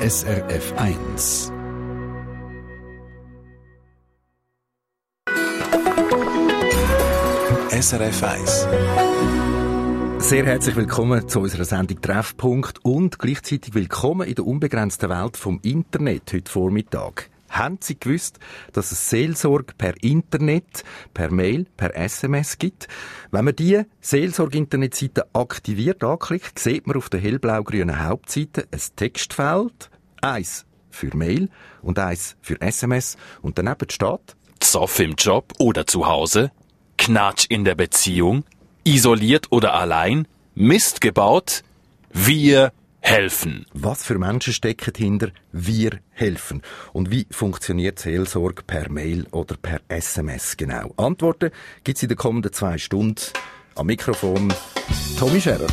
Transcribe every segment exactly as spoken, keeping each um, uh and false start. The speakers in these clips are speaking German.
S R F eins. S R F eins. Sehr herzlich willkommen zu unserer Sendung Treffpunkt und gleichzeitig willkommen in der unbegrenzten Welt vom Internet heute Vormittag. Haben Sie gewusst, dass es Seelsorge per Internet, per Mail, per S M S gibt? Wenn man diese Seelsorge-Internetseite aktiviert anklickt, sieht man auf der hellblau-grünen Hauptseite ein Textfeld, eins für Mail und eins für S M S und daneben steht Zoff im Job oder zu Hause, Knatsch in der Beziehung, isoliert oder allein, Mist gebaut, wir helfen. Was für Menschen stecken hinter «Wir helfen»? Und wie funktioniert Seelsorge per Mail oder per S M S genau? Antworten gibt es in den kommenden zwei Stunden. Am Mikrofon Tommy Scherer.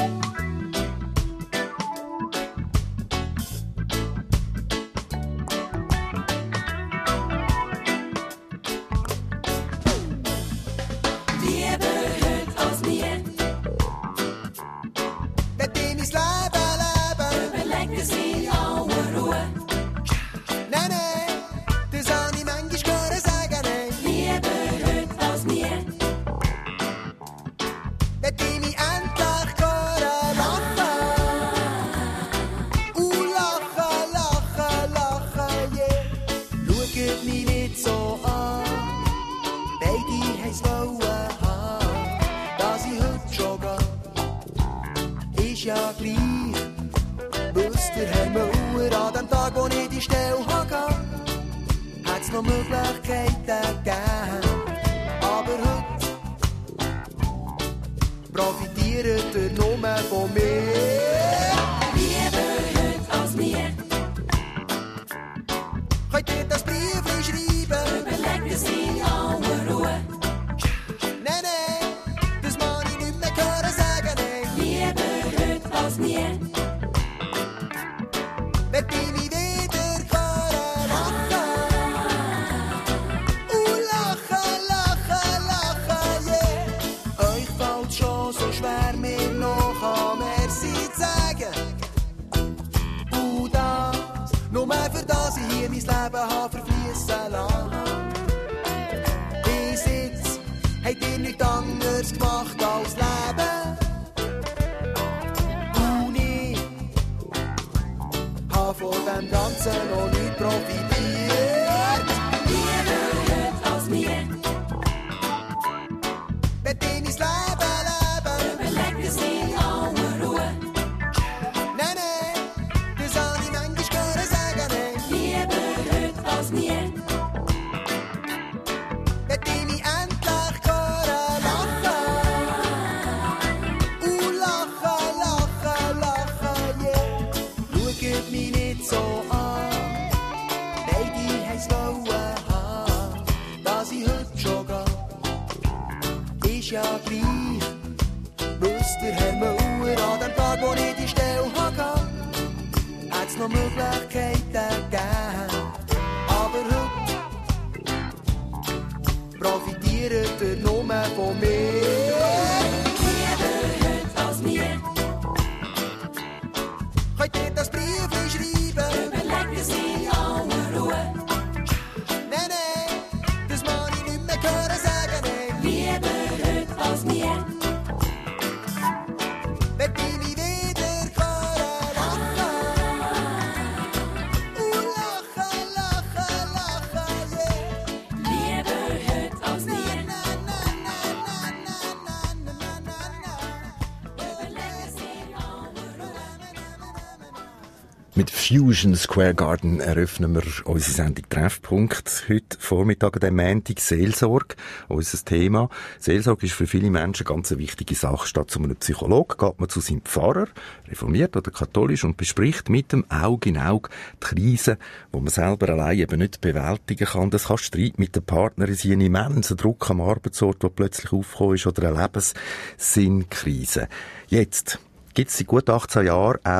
Mit Fusion Square Garden eröffnen wir unsere Sendung Treffpunkt. Heute Vormittag an dem Montag Seelsorge, unser Thema. Seelsorge ist für viele Menschen ganz eine wichtige Sache. Statt zu einem Psychologen geht man zu seinem Pfarrer, reformiert oder katholisch, und bespricht mit dem Auge in Auge die Krisen, die man selber allein eben nicht bewältigen kann. Das kann Streit mit dem Partner sein, ein immenser Druck am Arbeitsort, der plötzlich aufgekommen ist, oder eine Lebenssinkrise. Jetzt gibt es seit gut achtzehn Jahren auch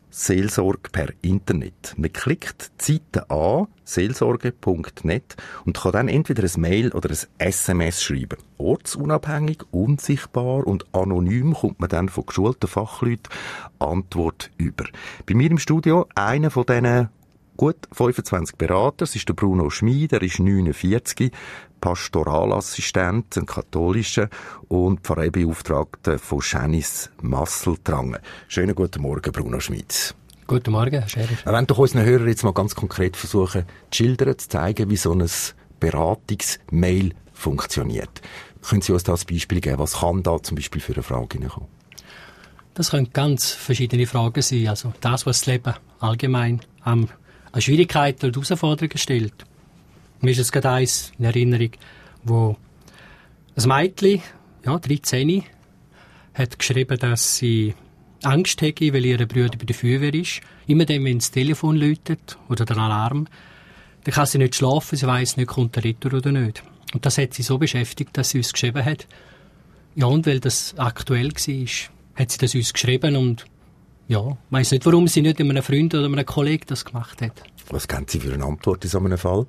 Seelsorge per Internet. Man klickt die Seite an, seelsorge punkt net, und kann dann entweder ein Mail oder ein S M S schreiben. Ortsunabhängig, unsichtbar und anonym kommt man dann von geschulten Fachleuten Antwort über. Bei mir im Studio einer von diesen gut fünfundzwanzig Berater, das ist der Bruno Schmid, er ist neunundvierzig, Pastoralassistent, ein katholischer und Pfarreibeauftragter von Schänis Masseltrangen. Schönen guten Morgen, Bruno Schmid. Guten Morgen, Herr Scherer. Wenn doch unseren Hörern jetzt mal ganz konkret versuchen, zu schildern, zu zeigen, wie so ein Beratungs-Mail funktioniert. Können Sie uns da ein Beispiel geben? Was kann da zum Beispiel für eine Frage hineinkommen? Das können ganz verschiedene Fragen sein. Also das, was das Leben allgemein an Schwierigkeiten und Herausforderungen stellt. Mir ist es gerade eins in Erinnerung, wo ein Mädchen, ja, dreizehn, hat geschrieben, dass sie Angst hätte, weil ihr Bruder bei der Feuerwehr ist. Immer dann, wenn das Telefon läutet oder der Alarm, dann kann sie nicht schlafen, sie weiss nicht, kommt der Retour oder nicht. Und das hat sie so beschäftigt, dass sie uns geschrieben hat. Ja, und weil das aktuell war, hat sie das uns geschrieben und ja, ich weiss nicht, warum sie nicht einem Freund oder einem Kollegen das gemacht hat. Was kennt Sie für eine Antwort in so einem Fall?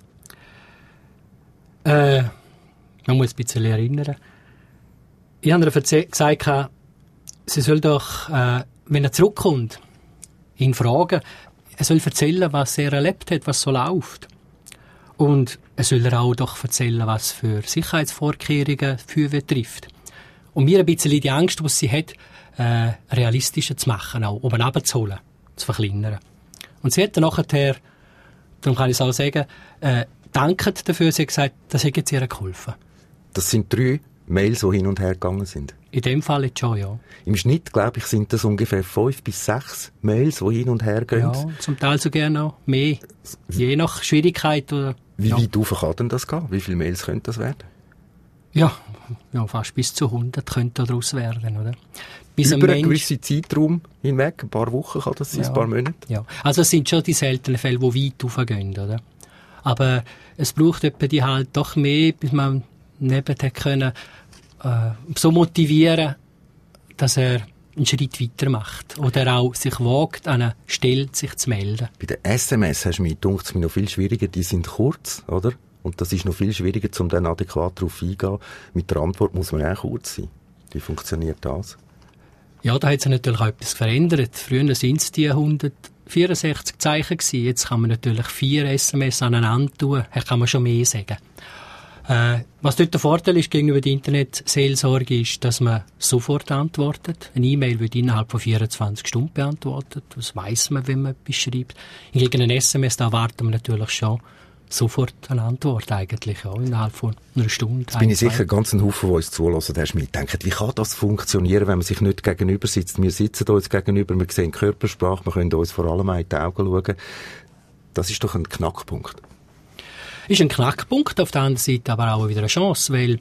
Äh, man muss ein bisschen erinnern. Ich habe ihr gesagt, sie soll doch, äh, wenn er zurückkommt, ihn fragen, er soll erzählen, was er erlebt hat, was so läuft. Und er soll ihr auch doch erzählen, was für Sicherheitsvorkehrungen die Feuerwehr trifft. Und mir ein bisschen die Angst, die sie hat, äh, realistischer zu machen, auch oben runterzuholen, zu verkleinern. Und sie hat dann nachher, darum kann ich es auch sagen, äh, danket dafür, sie hat gesagt, das hat jetzt ihr geholfen. Das sind drei Mails, die hin und her gegangen sind? In dem Fall jetzt schon, ja. Im Schnitt, glaube ich, sind das ungefähr fünf bis sechs Mails, die hin und her gehen. Ja, zum Teil so gerne noch mehr. Je nach Schwierigkeit. Oder, Wie ja. weit rauf kann denn das gehen? Wie viele Mails könnte das werden? Ja, ja, fast bis zu hundert könnte daraus werden, oder? Bis Über ein einen Mensch, gewissen Zeitraum hinweg, ein paar Wochen kann das sein, Ja. ein paar Monate? ja. Also es sind schon die seltenen Fälle, die weit raufgehen, oder? Aber es braucht etwa die halt doch mehr, bis man neben hat können, äh, so motivieren, dass er einen Schritt weiter macht. Oder auch sich wagt, an einer Stelle sich zu melden. Bei den S M S hast du mir, dunkt es mir noch viel schwieriger, die sind kurz, oder? Und das ist noch viel schwieriger, um dann adäquat darauf eingehen. Mit der Antwort muss man auch kurz sein. Wie funktioniert das? Ja, da hat sich natürlich auch etwas verändert. Früher waren es die hundertvierundsechzig Zeichen gewesen. Jetzt kann man natürlich vier S M S aneinander tun. Hier kann man schon mehr sagen. Äh, was dort der Vorteil ist gegenüber der Internetseelsorge ist, dass man sofort antwortet. Eine E-Mail wird innerhalb von vierundzwanzig Stunden beantwortet. Das weiss man, wenn man etwas schreibt. Hingegen ein S M S, da erwartet man natürlich schon sofort eine Antwort eigentlich, ja, innerhalb von einer Stunde. Jetzt bin ich sicher, ganz ein Haufen, die uns zulassen, der Schmidt denkt, wie kann das funktionieren, wenn man sich nicht gegenüber sitzt? Wir sitzen uns gegenüber, wir sehen Körpersprache, wir können uns vor allem in die Augen schauen. Das ist doch ein Knackpunkt. Ist ein Knackpunkt, auf der anderen Seite aber auch wieder eine Chance, weil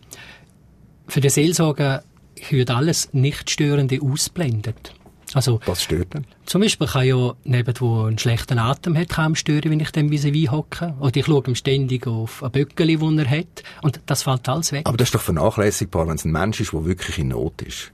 für den Seelsorger wird alles Nichtstörende ausblendet. Also, Was stört denn? zum Beispiel kann ja neben wo einen schlechten Atem hat, kaum stören, wenn ich dem vis-à-vis hocke. Oder ich schaue ihm ständig auf ein Böckeli, das er hat. Und das fällt alles weg. Aber das ist doch vernachlässigbar, wenn es ein Mensch ist, der wirklich in Not ist.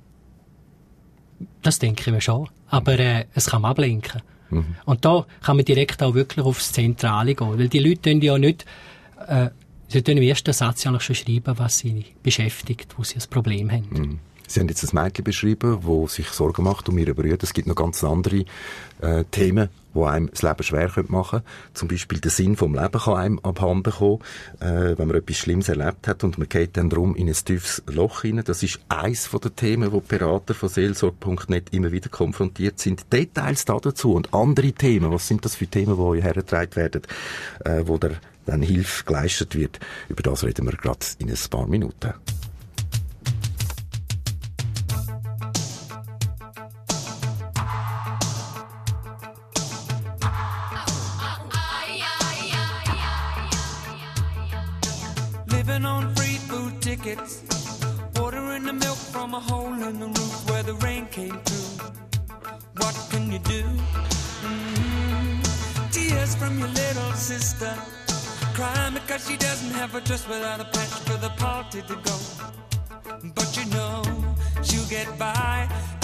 Das denke ich mir schon. Aber äh, es kann ablenken. Mhm. Und da kann man direkt auch wirklich aufs Zentrale gehen. Weil die Leute tun ja nicht, äh, sie tun im ersten Satz ja noch schon schreiben, was sie beschäftigt, wo sie ein Problem haben. Mhm. Sie haben jetzt ein Mädchen beschrieben, das sich Sorgen macht um ihre Brüder. Es gibt noch ganz andere äh, Themen, die einem das Leben schwer machen können. Zum Beispiel der Sinn vom Leben kann einem abhanden kommen, äh, wenn man etwas Schlimmes erlebt hat und man geht dann drum in ein tiefes Loch hinein. Das ist eines der Themen, wo die Berater von seelsorge punkt net immer wieder konfrontiert sind. Details dazu und andere Themen, was sind das für Themen, die euch hergetragen werden, äh, wo der dann Hilfe geleistet wird. Über das reden wir gerade in ein paar Minuten. Living on free food tickets, ordering the milk from a hole in the roof where the rain came through. What can you do? Mm-hmm. Tears from your little sister, crying because she doesn't have a dress without a patch for the party to go. But you know she'll get by.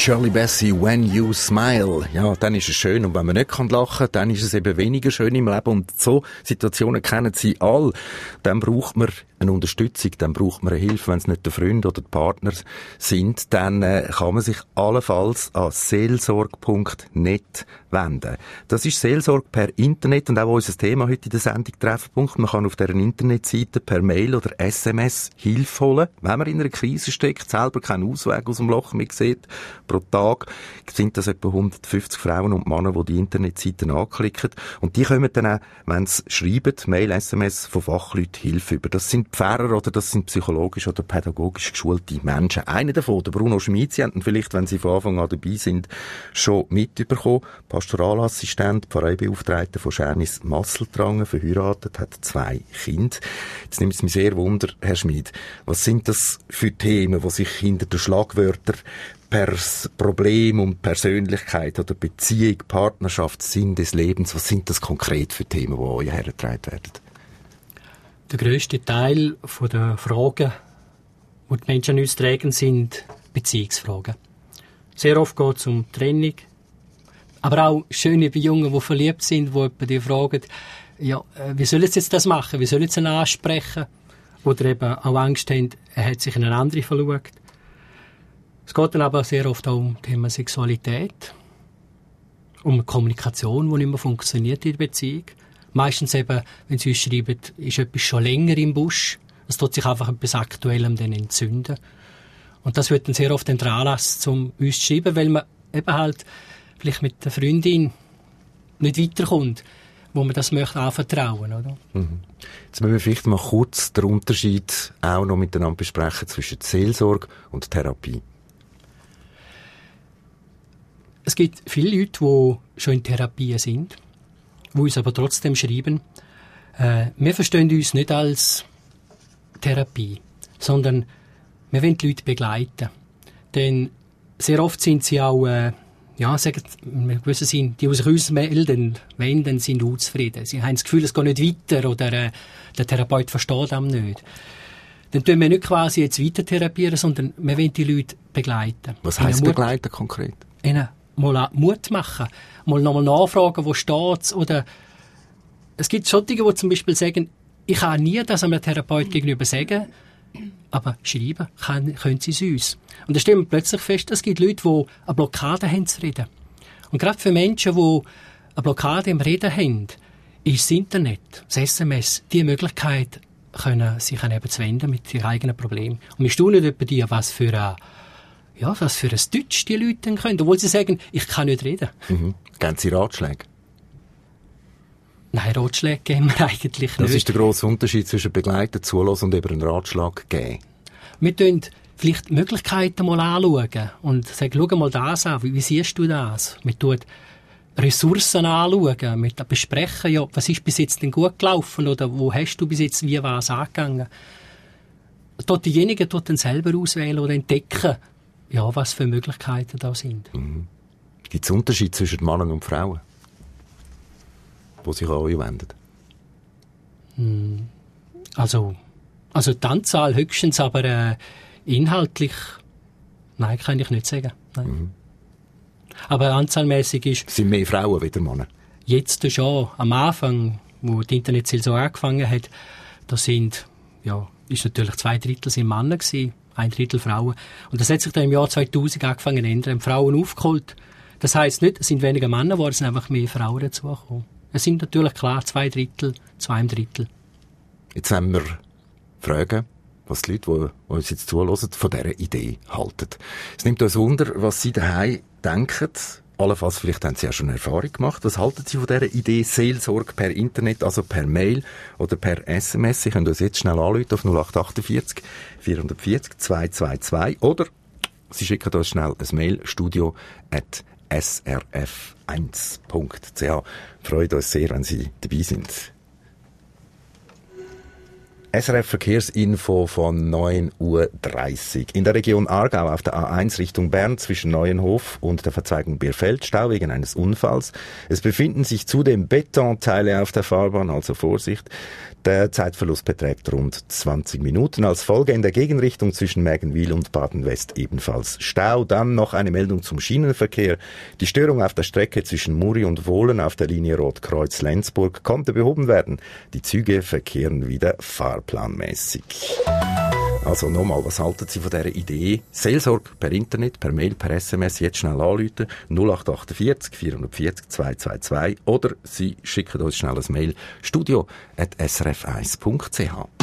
Shirley Bassey, «When You Smile». Ja, dann ist es schön. Und wenn man nicht lachen kann, dann ist es eben weniger schön im Leben. Und so Situationen kennen Sie alle. Dann braucht man eine Unterstützung, dann braucht man eine Hilfe. Wenn es nicht der Freund oder der Partner sind, dann äh, kann man sich allenfalls an seelsorge punkt net wenden. Das ist Seelsorge per Internet und auch unser Thema heute in der Sendung Treffpunkt. Man kann auf deren Internetseite per Mail oder S M S Hilfe holen, wenn man in einer Krise steckt, selber keinen Ausweg aus dem Loch mehr sieht. Pro Tag sind das etwa hundertfünfzig Frauen und Männer, die die Internetseiten anklicken. Und die kommen dann auch, wenn sie schreiben, Mail, S M S, von Fachleuten Hilfe über. Das sind Pfarrer oder das sind psychologisch oder pädagogisch geschulte Menschen. Einer davon, der Bruno Schmid, Sie haben vielleicht, wenn Sie von Anfang an dabei sind, schon mitbekommen. Pastoralassistent, Pfarreibeauftragter von Schernis Masseltrangen, verheiratet, hat zwei Kinder. Jetzt nimmt es mich sehr Wunder, Herr Schmid, was sind das für Themen, die sich hinter den Schlagwörtern Pers Problem und Persönlichkeit oder Beziehung, Partnerschaft, Sinn des Lebens, was sind das konkret für Themen, die euch hergetragen werden? Der grösste Teil der Fragen, die die Menschen uns tragen, sind Beziehungsfragen. Sehr oft geht es um Trennung, aber auch schöne bei Jungen, die verliebt sind, die die fragen, ja, wie sollen sie jetzt das machen, wie sollen sie ihn ansprechen? Oder eben auch Angst haben, er hat sich in eine andere verliebt. Es geht dann aber sehr oft auch um das Thema Sexualität, um Kommunikation, die nicht mehr funktioniert in der Beziehung. Meistens eben, wenn sie uns schreiben, ist etwas schon länger im Busch. Es tut sich einfach etwas Aktuellem dann entzünden. Und das wird dann sehr oft der Anlass, um uns zu schreiben, weil man eben halt vielleicht mit der Freundin nicht weiterkommt, wo man das möchte anvertrauen, oder? Mhm. Jetzt müssen wir vielleicht mal kurz den Unterschied auch noch miteinander besprechen zwischen Seelsorge und Therapie. Es gibt viele Leute, die schon in Therapie sind, die uns aber trotzdem schreiben, äh, wir verstehen uns nicht als Therapie, sondern wir wollen die Leute begleiten. Denn sehr oft sind sie auch, äh, ja, sagen, wir gewissen sind, die, die sich uns melden, wenden, sind unzufrieden. Sie haben das Gefühl, es geht nicht weiter oder äh, der Therapeut versteht einem nicht. Dann tun wir nicht quasi jetzt weiter therapieren, sondern wir wollen die Leute begleiten. Was heisst begleiten konkret? Ihnen mal Mut machen, mal nochmal nachfragen, wo steht's, oder es gibt solche, die zum Beispiel sagen, ich kann nie das einem Therapeut gegenüber sagen, aber schreiben kann, können sie es uns. Und dann stellen wir plötzlich fest, es gibt Leute, die eine Blockade haben zu reden. Und gerade für Menschen, die eine Blockade im Reden haben, ist das Internet, das S M S, die Möglichkeit, können, sich an eben zu wenden mit ihren eigenen Problemen. Und wir staunen über die, was für ein Ja, was für ein Deutsch die Leute dann können, obwohl sie sagen, ich kann nicht reden. Mhm. Geben Sie Ratschläge? Nein, Ratschläge geben wir eigentlich nicht. Das ist der grosse Unterschied zwischen begleiten, zulassen und eben einen Ratschlag geben. Wir tun vielleicht Möglichkeiten mal anschauen und sagen, schau mal das an, wie, wie siehst du das? Wir tun Ressourcen anschauen, wir besprechen, ja, was ist bis jetzt denn gut gelaufen oder wo hast du bis jetzt wie was angegangen? Dort diejenigen dort dann selber auswählen oder entdecken, ja, was für Möglichkeiten da sind. Mhm. Gibt es Unterschiede zwischen Männern und Frauen, die sich an euch wenden? Also, also die Anzahl höchstens, aber äh, inhaltlich, nein, kann ich nicht sagen. Nein. Mhm. Aber anzahlmäßig ist... Es sind mehr Frauen wie Männer? Jetzt schon. Am Anfang, wo die Internetseele so angefangen hat, da sind, ja, ist natürlich zwei Drittel sind Männer gewesen, ein Drittel Frauen. Und das hat sich dann im Jahr zweitausend angefangen zu ändern, haben Frauen aufgeholt. Das heisst nicht, es sind weniger Männer geworden, es sind einfach mehr Frauen dazugekommen. Es sind natürlich klar zwei Drittel zu einem Drittel. Jetzt wollen wir fragen, was die Leute, die uns jetzt zuhören, von dieser Idee halten. Es nimmt uns Wunder, was Sie daheim denken. Allenfalls, vielleicht haben Sie ja schon eine Erfahrung gemacht. Was halten Sie von dieser Idee Seelsorge per Internet, also per Mail oder per S M S? Sie können uns jetzt schnell anrufen auf null acht achtundvierzig vierhundertvierzig zweihundertzweiundzwanzig oder Sie schicken uns schnell ein Mail, studio at s r f eins punkt c h. Freut uns sehr, wenn Sie dabei sind. S R F Verkehrsinfo von neun Uhr dreißig. In der Region Aargau auf der A eins Richtung Bern zwischen Neuenhof und der Verzweigung Bierfeld Stau wegen eines Unfalls. Es befinden sich zudem Betonteile auf der Fahrbahn, also Vorsicht. Der Zeitverlust beträgt rund zwanzig Minuten. Als Folge in der Gegenrichtung zwischen Mägenwil und Baden-West ebenfalls Stau. Dann noch eine Meldung zum Schienenverkehr. Die Störung auf der Strecke zwischen Muri und Wohlen auf der Linie Rotkreuz-Lenzburg konnte behoben werden. Die Züge verkehren wieder fahrplanmäßig. Also nochmal, was halten Sie von dieser Idee? Seelsorge per Internet, per Mail, per S M S, jetzt schnell anrufen, null acht vier acht vier vier vier zwei zwei zwei oder Sie schicken uns schnell ein Mail, studio at s r f eins punkt c h.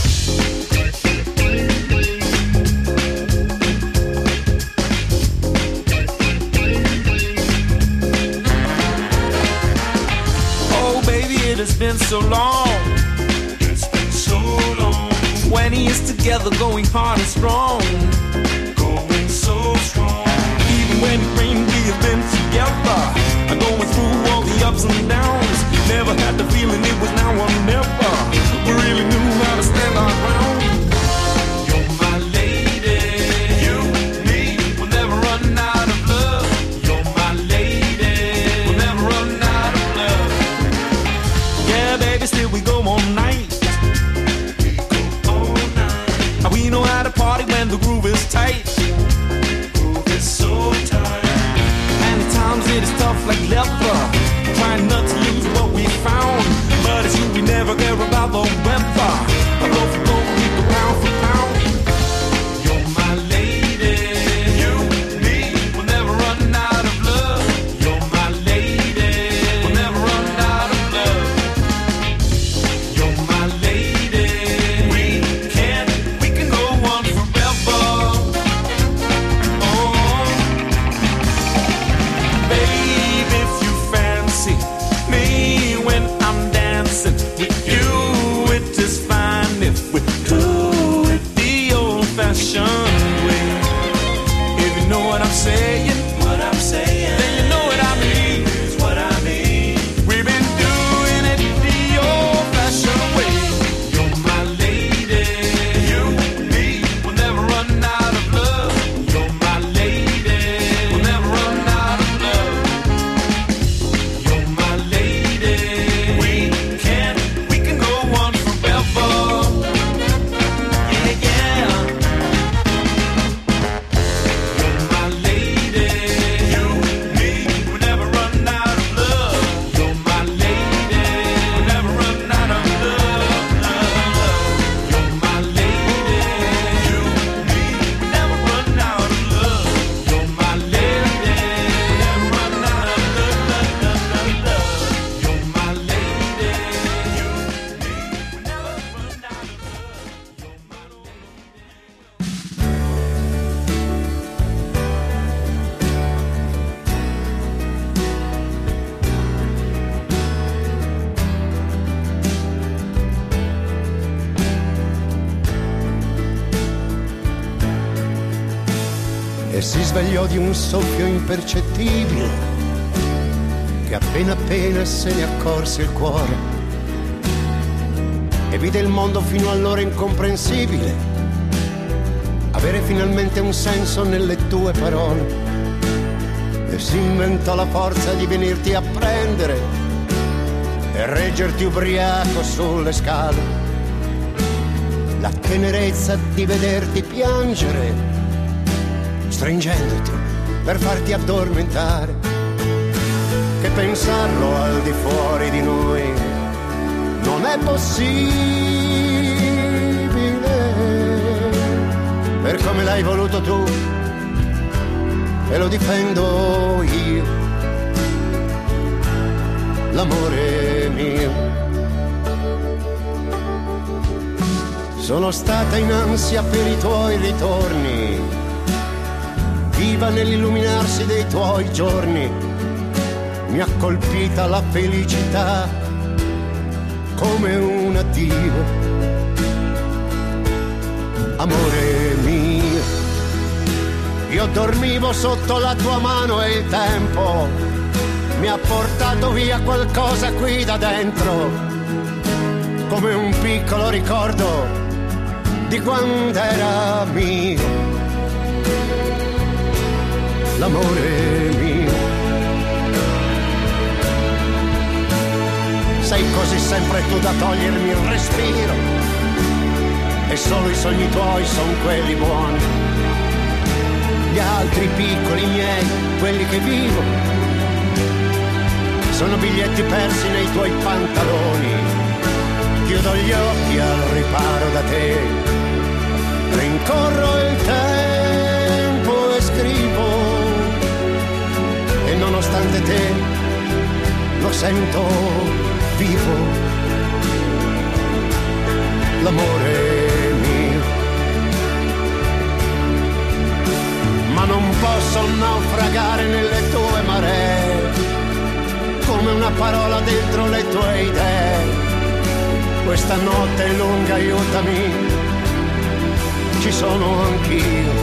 Oh baby, it has been so long. It's been so long. Twenty years together, going hard and strong. Going so strong. Even when it rained, we have been together. Going through all the ups and downs. Never had the feeling it was now or never. We really knew how to stand our ground. You're my lady. You, me, we'll never run out of love. You're my lady. We'll never run out of love. Yeah, baby, still we go all night. We know how to party when the groove is tight. Groove is so tight. And at times it is tough like leather. Trying not to lose what we found. But it's you, we never care about the weather. I go for gold, we go pound for pound. You're my lady. You, me, we'll never run out of love. You're my lady. We'll never run out of love. You're my lady. We can't with you, it is fine if we do it the old-fashioned way. If you know what I'm saying, what I'm saying, then you know what I mean. Is what I mean. We've been doing it the old-fashioned way. You're my lady, you, me, we'll never run out of love. You're my lady, we'll never run out of love. You're my lady, we can't. E si svegliò di un soffio impercettibile che appena appena se ne accorse il cuore e vide il mondo fino allora incomprensibile avere finalmente un senso nelle tue parole e si inventò la forza di venirti a prendere e reggerti ubriaco sulle scale, la tenerezza di vederti piangere stringendoti per farti addormentare, che pensarlo al di fuori di noi non è possibile, per come l'hai voluto tu e lo difendo io, l'amore mio. Sono stata in ansia per i tuoi ritorni, viva nell'illuminarsi dei tuoi giorni, mi ha colpita la felicità come un addio. Amore mio, io dormivo sotto la tua mano e il tempo mi ha portato via qualcosa qui da dentro come un piccolo ricordo di quando era mio, l'amore mio. Sei così sempre tu da togliermi il respiro, e solo i sogni tuoi son quelli buoni. Gli altri piccoli miei, quelli che vivo, sono biglietti persi nei tuoi pantaloni. Chiudo gli occhi al riparo da te, rincorro il tempo e scrivo, e nonostante te lo sento vivo, l'amore mio. Ma non posso naufragare nelle tue maree, come una parola dentro le tue idee. Questa notte è lunga, aiutami, ci sono anch'io,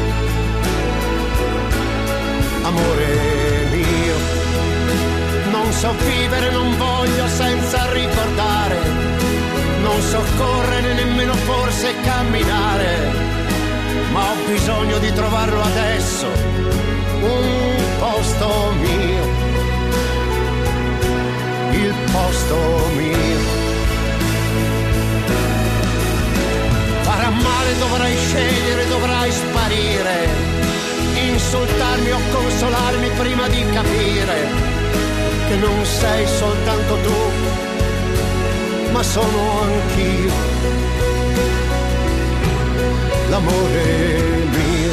amore mio. Non so vivere, non voglio senza ricordare, non so correre nemmeno forse camminare, ma ho bisogno di trovarlo adesso, un posto mio, il posto mio. Farà male, dovrai scegliere, dovrai sparire, insultarmi o consolarmi prima di capire che non sei soltanto tu, ma sono anch'io, l'amore mio.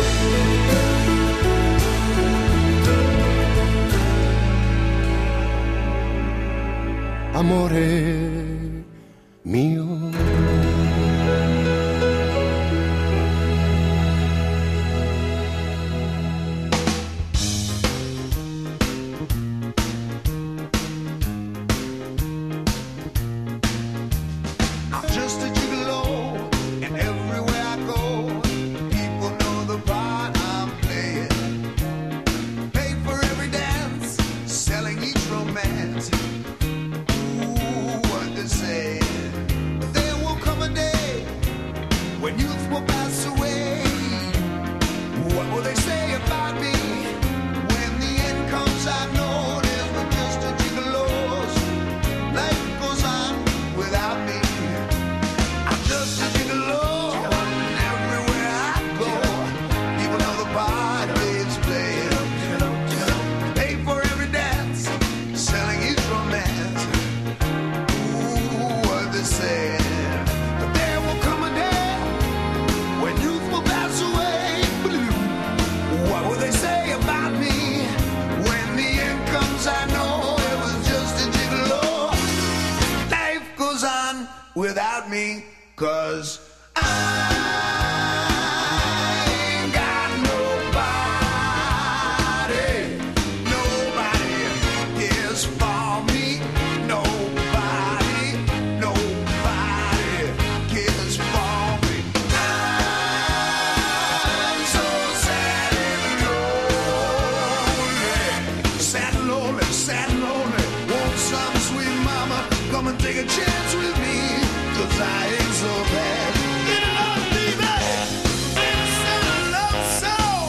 Amore mio. Without me, 'cause I ain't got nobody, nobody cares for me, nobody, nobody cares for me. I'm so sad and lonely, sad and lonely, sad and lonely. Want some sweet mama, come and take a chance with me. 'Cause I ain't so bad. Get along, baby. It's a love song.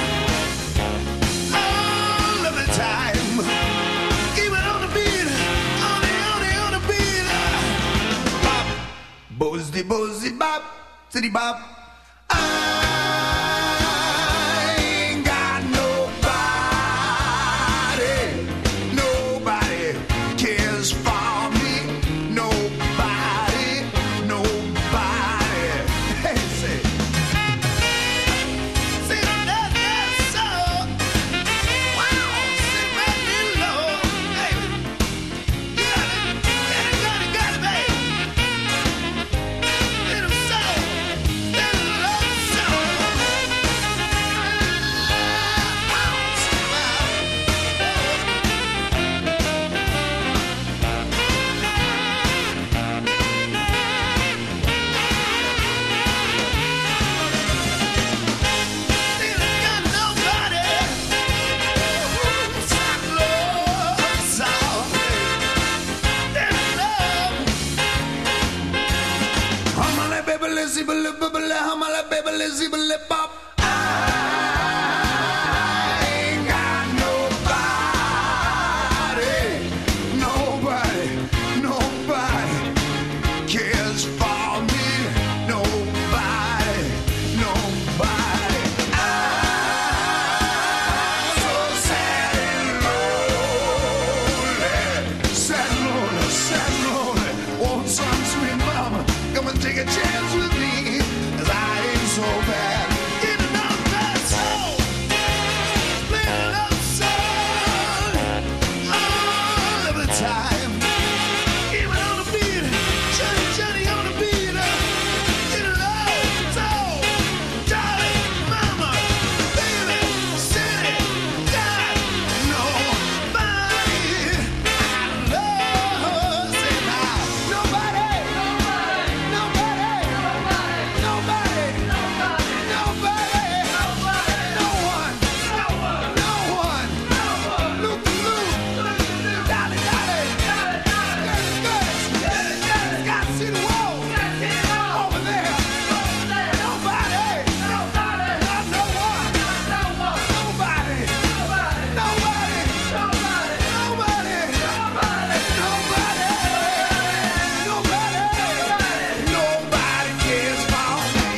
Oh, love the time. Keep it on the beat. On the, on the, on the beat. Bop. Bozzy, bozzy, bop. City bop. I ain't got nobody. Nobody cares for me. Nobody. Nobody. Hey, say. See that, that's so. Wow, sit back and low, baby. You got it, got it, got it, got it, baby. Little soul, stand zibba lip bop. I ain't got nobody, nobody, nobody cares for me. Nobody, nobody. I'm so sad and lonely, sad and lonely, sad and lonely. Want some sweet mama, come and take a chance with me, 'cause I ain't so bad. Get enough that soul, play enough song all of the time. Keep it on the beat, Johnny, Johnny on the beat. Get it low, soul, darling, mama, baby, city, got nobody I love. Say now, nobody, nobody, nobody, nobody, nobody, nobody, no one, no one, no one, Look, look, Dolly, Dolly, Girls, girls, girls, got to see the wall over there. Nobody, nobody, not no one, nobody, nobody, nobody, nobody, nobody, nobody, nobody cares for me.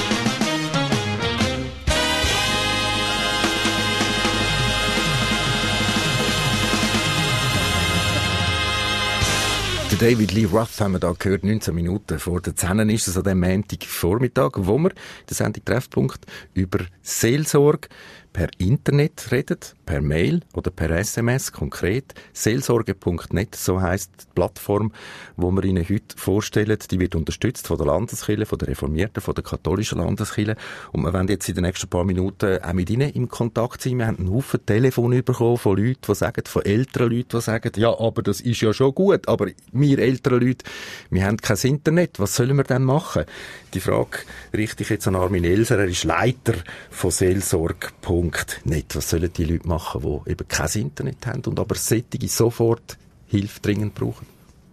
Der David Lee Roth haben wir da gehört, neunzehn Minuten vor der zehn ist es an dem Montagvormittag, wo wir in der Sendung Treffpunkt über Seelsorge per Internet reden, per Mail oder per S M S konkret. Seelsorge Punkt net, so heisst die Plattform, wo wir Ihnen heute vorstellen. Die wird unterstützt von der Landeskirche, von der Reformierten, von der katholischen Landeskirche. Und wir werden jetzt in den nächsten paar Minuten auch mit Ihnen im Kontakt sein. Wir haben einen Haufen Telefone bekommen von Leuten, die sagen, von älteren Leuten, die sagen, ja, aber das ist ja schon gut, aber wir älteren Leute, wir haben kein Internet. Was sollen wir denn machen? Die Frage richte ich jetzt an Armin Elser. Er ist Leiter von Seelsorge Punkt net. Was sollen die Leute machen, die eben kein Internet haben und aber solche sofort Hilfe dringend brauchen?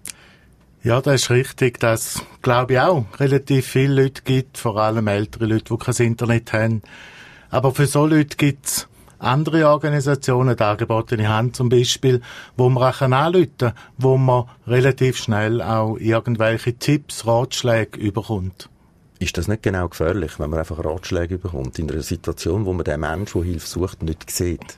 Ja, das ist richtig. Das glaube ich auch relativ viele Leute gibt, vor allem ältere Leute, die kein Internet haben. Aber für so Leute gibt es andere Organisationen, die angebotene Hand zum Beispiel, wo man auch anrufen kann, wo man relativ schnell auch irgendwelche Tipps, Ratschläge überkommt. Ist das nicht genau gefährlich, wenn man einfach Ratschläge bekommt, in einer Situation, wo man den Menschen, der Hilfe sucht, nicht sieht?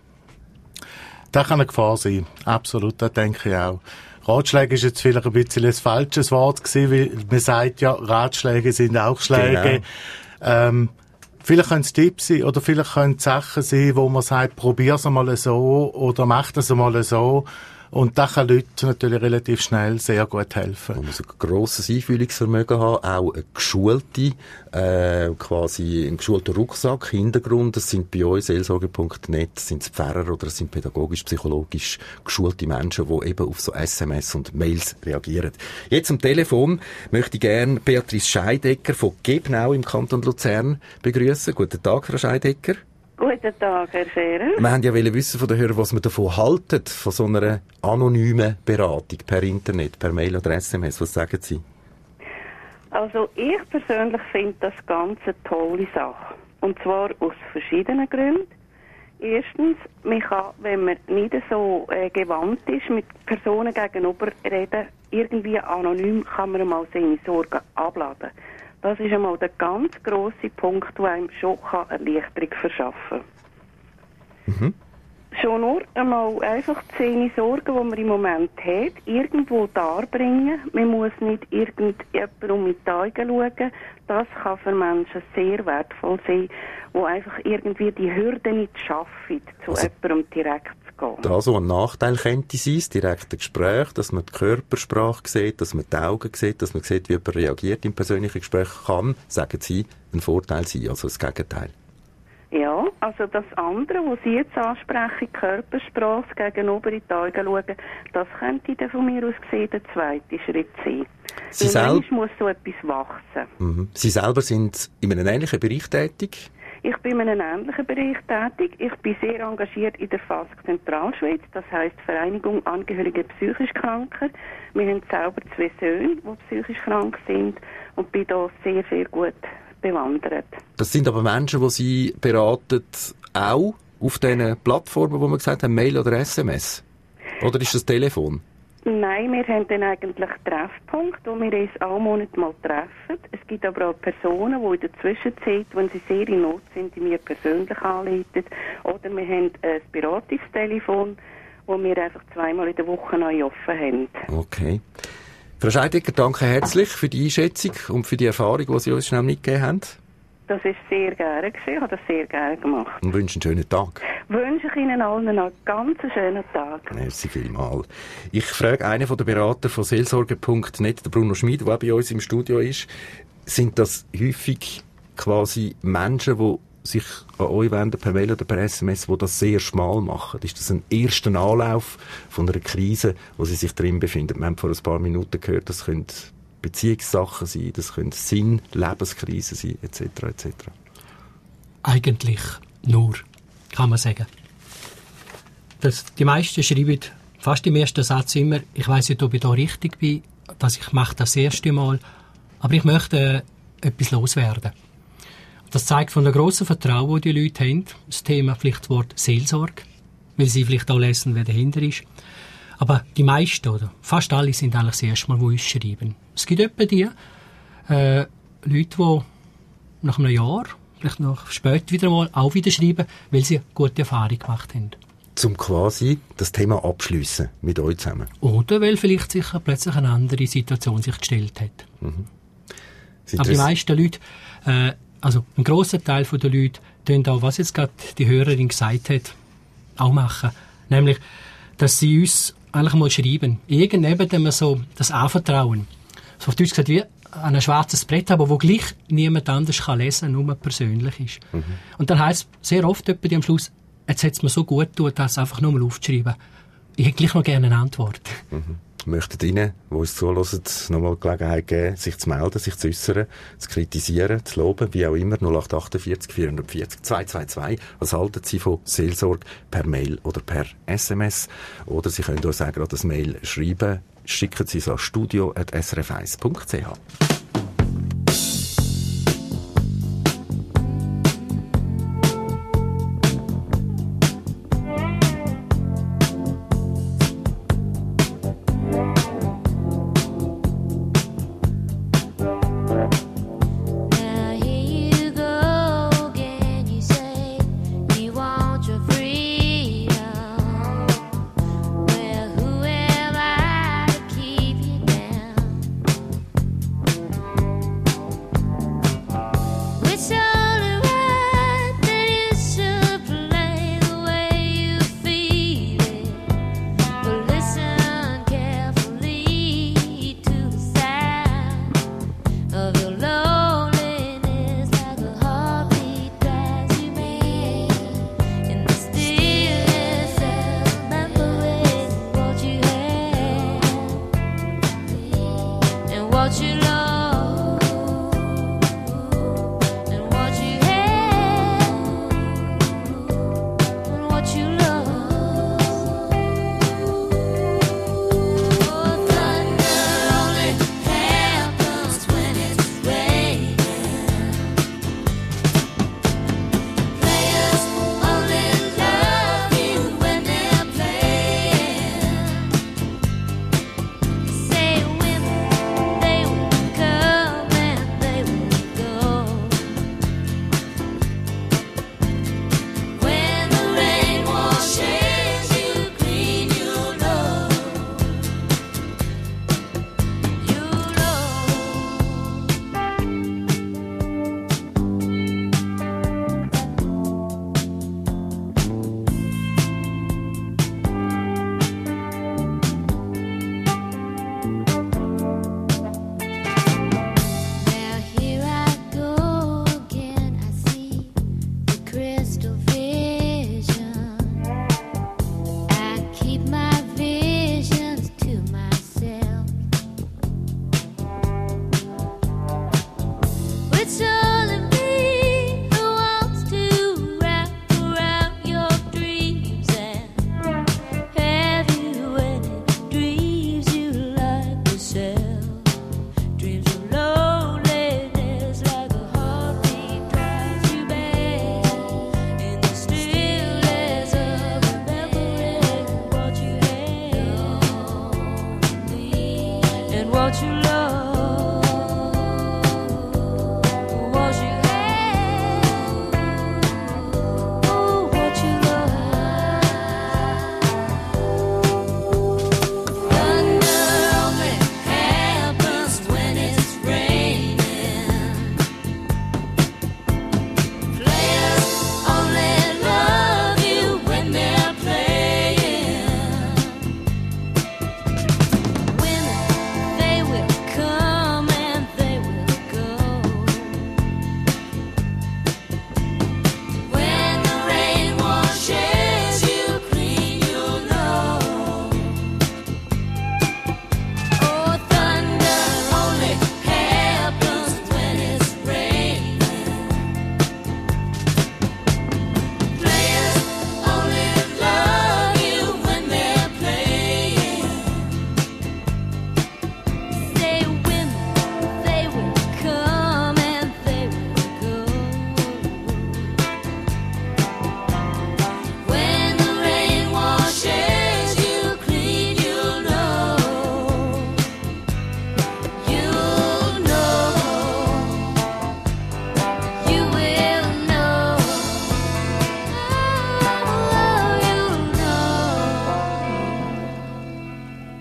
Das kann eine Gefahr sein. Absolut, das denke ich auch. Ratschläge ist jetzt vielleicht ein bisschen ein falsches Wort gewesen, weil man sagt ja, Ratschläge sind auch Schläge. Genau. Ähm, vielleicht können es Tipps sein oder vielleicht können es Sachen sein, wo man sagt, probier's einmal so oder mach das einmal so. Und das kann Leuten natürlich relativ schnell sehr gut helfen. Man muss ein grosses Einfühlungsvermögen haben, auch eine geschulte, äh, quasi einen geschulten Rucksack, Hintergrund. Das sind bei uns Seelsorge Punkt net, sind es Pfarrer oder es sind pädagogisch-psychologisch geschulte Menschen, die eben auf so S M S und Mails reagieren. Jetzt am Telefon möchte ich gerne Beatrice Scheidecker von Gebnau im Kanton Luzern begrüßen. Guten Tag, Frau Scheidecker. Guten Tag, Herr Scherer. Wir wollten ja wissen von den Hörern, was man davon halten, von so einer anonymen Beratung per Internet, per Mail oder S M S. Was sagen Sie? Also ich persönlich finde das ganz eine tolle Sache. Und zwar aus verschiedenen Gründen. Erstens, man kann, wenn man nicht so äh, gewandt ist, mit Personen gegenüber reden, irgendwie anonym kann man mal seine Sorgen abladen. Das ist einmal der ganz grosse Punkt, der einem schon Erleichterung verschaffen kann. Mhm. Schon nur einmal einfach die zehn Sorgen, die man im Moment hat, irgendwo darbringen. Man muss nicht irgendjemand um die Augen schauen. Das kann für Menschen sehr wertvoll sein, die einfach irgendwie die Hürde nicht schaffen, zu also, jemandem direkt zu gehen. Da so ein Nachteil könnte sein, das direkte Gespräch, dass man die Körpersprache sieht, dass man die Augen sieht, dass man sieht, wie jemand reagiert im persönlichen Gespräch, kann, sagen Sie, ein Vorteil sein, also das Gegenteil. Ja, also das andere, was Sie jetzt ansprechen, Körpersprache gegenüber in die Augen schauen, das könnte dann von mir aus gesehen der zweite Schritt sein. Sie Weil sel- Mensch muss so etwas wachsen. Mhm. Sie selber sind in einem ähnlichen Bereich tätig? Ich bin in einem ähnlichen Bereich tätig. Ich bin sehr engagiert in der F A S C Zentralschweiz, das heisst Vereinigung Angehörige psychisch Kranker. Wir haben selber zwei Söhne, die psychisch krank sind und bin da sehr, sehr gut bewandert. Das sind aber Menschen, die Sie beraten, auch auf diesen Plattformen, wo wir gesagt haben, Mail oder S M S? Oder ist das Telefon? Nein, wir haben dann eigentlich Treffpunkt, wo wir uns alle Monate mal treffen. Es gibt aber auch Personen, die in der Zwischenzeit, wenn sie sehr in Not sind, die mir persönlich anleiten. Oder wir haben ein Beratungstelefon, wo wir einfach zweimal in der Woche neu offen haben. Okay. Frau Scheidegger, danke herzlich für die Einschätzung und für die Erfahrung, die Sie uns schnell mitgegeben haben. Das ist sehr gerne gewesen. Ich habe das sehr gerne gemacht. Und wünsche einen schönen Tag. Wünsche ich Ihnen allen einen ganz schönen Tag. Merci vielmals. Ich frage einen von den Beratern von Seelsorge Punkt net, der Bruno Schmid, der auch bei uns im Studio ist. Sind das häufig quasi Menschen, die sich an euch wenden, per Mail oder per S M S, die das sehr schmal machen? Ist das ein erster Anlauf von einer Krise, wo sie sich drin befinden? Wir haben vor ein paar Minuten gehört, das können Beziehungssachen sein, das können Sinn, Lebenskrisen sein, et cetera et cetera. Eigentlich nur, kann man sagen. Das, die meisten schreiben fast im ersten Satz immer, ich weiss nicht, ob ich da richtig bin, dass ich mache das erste Mal, aber ich möchte äh, etwas loswerden. Das zeigt von der grossen Vertrauen, das die Leute haben. Das Thema, vielleicht das Wort Seelsorge, weil sie vielleicht auch lesen, wer dahinter ist. Aber die meisten, oder fast alle, sind eigentlich das erste Mal, die uns schreiben. Es gibt etwa die äh, Leute, die nach einem Jahr, vielleicht noch später wieder mal, auch wieder schreiben, weil sie eine gute Erfahrung gemacht haben. Zum quasi das Thema abschliessen mit euch zusammen. Oder weil vielleicht sich plötzlich eine andere Situation sich gestellt hat. Mhm. Aber die meisten Leute, äh, also ein grosser Teil der Leute, tun auch, was jetzt gerade die Hörerin gesagt hat, auch machen. Nämlich, dass sie uns eigentlich mal schreiben. Irgendwann haben wir so das Anvertrauen. So auf Deutsch gesagt, wie an ein schwarzes Brett, aber wo gleich niemand anders kann lesen, nur man persönlich ist. Mhm. Und dann heisst es sehr oft etwa am Schluss, jetzt hat es mir so gut getan, das einfach nur mal aufzuschreiben. Ich hätte gleich noch gerne eine Antwort. Mhm. Möchtet Ihnen, die uns zuhören, noch mal die Gelegenheit geben, sich zu melden, sich zu äußern, zu kritisieren, zu loben, wie auch immer, null acht achtundvierzig vierhundertvierzig zweihundertzweiundzwanzig. Was halten Sie von Seelsorge per Mail oder per S M S? Oder Sie können uns auch gerade ein Mail schreiben. Schicken Sie es an studio at s r f eins punkt c h.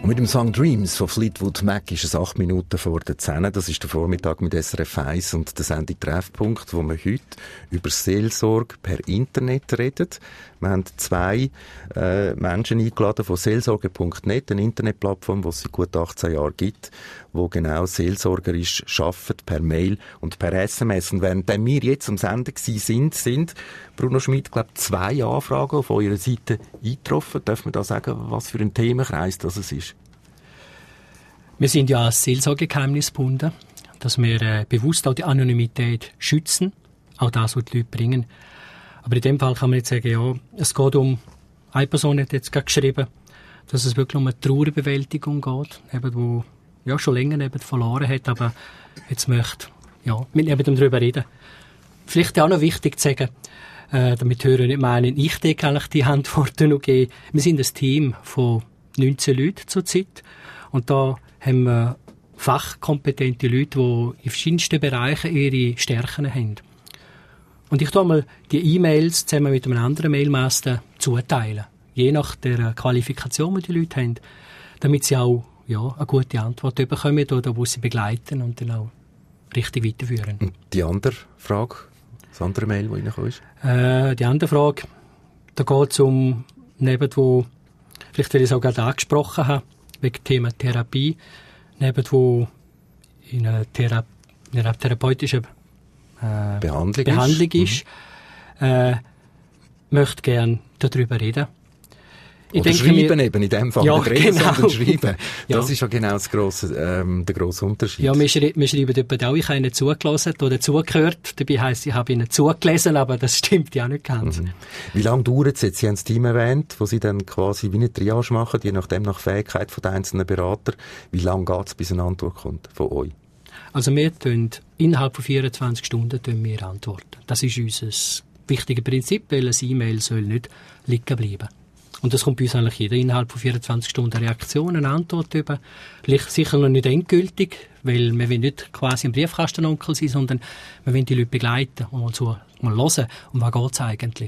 Und mit dem Song Dreams von Fleetwood Mac ist es acht Minuten vor der zehn. Das ist der Vormittag mit S R F eins und der Sendung Treffpunkt, wo wir heute über Seelsorge per Internet reden. Wir haben zwei äh, Menschen eingeladen von seelsorge punkt net, eine Internetplattform, die es seit gut achtzehn Jahren gibt, wo genau seelsorgerisch arbeitet, per Mail und per S M S. Und während wir jetzt am Senden sind, sind Bruno Schmidt, glaube ich, zwei Anfragen auf eurer Seite eingetroffen. Darf man da sagen, was für ein Themenkreis das ist? Wir sind ja als Seelsorgegeheimnis gebunden, dass wir äh, bewusst auch die Anonymität schützen, auch das, was die Leute bringen. Aber in dem Fall kann man jetzt sagen, ja, es geht um, eine Person hat jetzt gerade geschrieben, dass es wirklich um eine Trauerbewältigung geht, eben, wo ja, schon länger eben verloren hat, aber jetzt möchte ja, mit eben darüber reden. Vielleicht auch noch wichtig zu sagen, äh, damit Hörer nicht meinen, ich denke eigentlich die Antworten noch geben. Wir sind ein Team von neunzehn Leuten zurzeit und da haben wir fachkompetente Leute, die in verschiedensten Bereichen ihre Stärken haben. Und ich tue mal die E-Mails zusammen mit einem anderen Mailmaster zuteilen, je nach der Qualifikation, die die Leute haben, damit sie auch ja, eine gute Antwort bekommen oder wo sie begleiten und dann auch richtig weiterführen. Und die andere Frage, das andere Mail, das reingekommen ist? Äh, die andere Frage, da geht es um, neben wo, vielleicht weil ich es auch gerade angesprochen habe, wegen dem Thema Therapie, neben wo in einer, Thera- in einer therapeutischen äh, Behandlung, Behandlung ist, ist mhm. äh, möchte gerne darüber reden. Ich Oder denke, schreiben wir, eben, in dem Fall ja, nicht reden, genau. sondern schreiben. Ja. Das ist ja genau das grosse, ähm, der grosse Unterschied. Ja, wir, schrei- wir schreiben etwa auch, ich habe ihnen zugelassen oder zugehört. Dabei heisst, ich habe ihnen zugelesen, aber das stimmt ja nicht ganz. Mhm. Wie lange dauert es jetzt? Sie haben das Team erwähnt, wo Sie dann quasi wie eine Triage machen, je nachdem nach Fähigkeit der einzelnen Berater. Wie lange geht es, bis eine Antwort kommt von euch? Also wir tun innerhalb von vierundzwanzig Stunden tun wir antworten. Das ist unser wichtiges Prinzip, weil ein E-Mail soll nicht liegen bleiben. Und das kommt bei uns eigentlich jeder innerhalb von vierundzwanzig Stunden Reaktion, eine Antwort über. Sicher noch nicht endgültig, weil wir wollen nicht quasi ein Briefkastenonkel sein, sondern wir wollen die Leute begleiten und so mal hören, um was geht es eigentlich.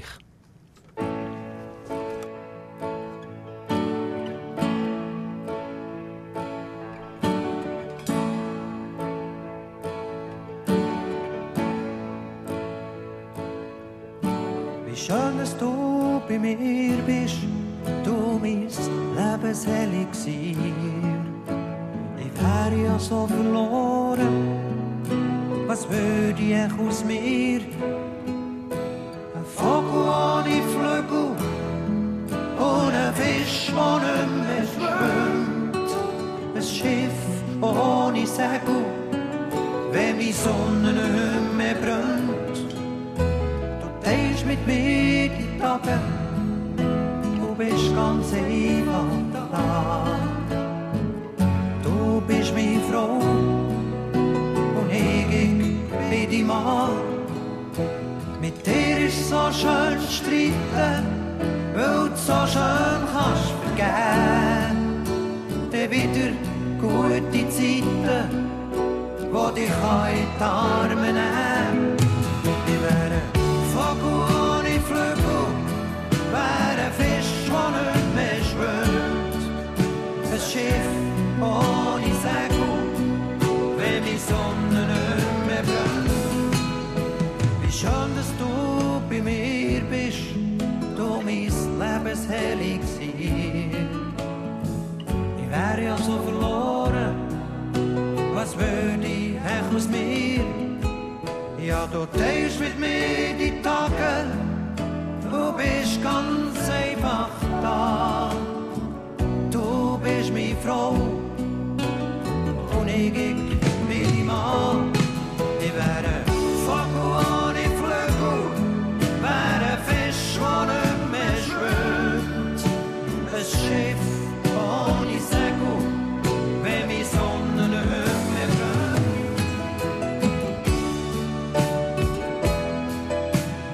Wie schön, dass du bei mir bist, du mein Lebenselixier. Ich wäre ja so verloren, was würde ich aus mir? Ein Vogel ohne Flügel und ein Fisch, der nicht mehr schwimmt. Ein Schiff ohne Segel, wenn die Sonne nicht mehr brennt. Du teilst mit mir die Tage, du bist ganz einfach da. Du bist meine Frau und ich, ich bin die Mann. Mit dir ist so schön zu streiten, weil du so schön kannst vergeben. Dann wieder gute Zeiten, wo dich in die Arme nehmen. Ich wäre ein Vogel ohne Flügel, wäre ein Fisch, der nicht mehr schwimmt. Ein Schiff ohne Segel, wenn die Sonne nicht mehr brennt. Wie schön, dass du bei mir bist, du mein Lebenselixier. Ich wäre ja so verloren, was würde ich echt aus mir? Ja, du teilst mit mir die Tage, du bist ganz einfach da. Du bist meine Frau und ich, ich bin die Mann. Ich wäre ein Vogel ohne Flügel, wäre ein Fisch, der nicht mehr schwimmt. Ein Schiff ohne Segel, wenn die Sonne nicht mehr brennt.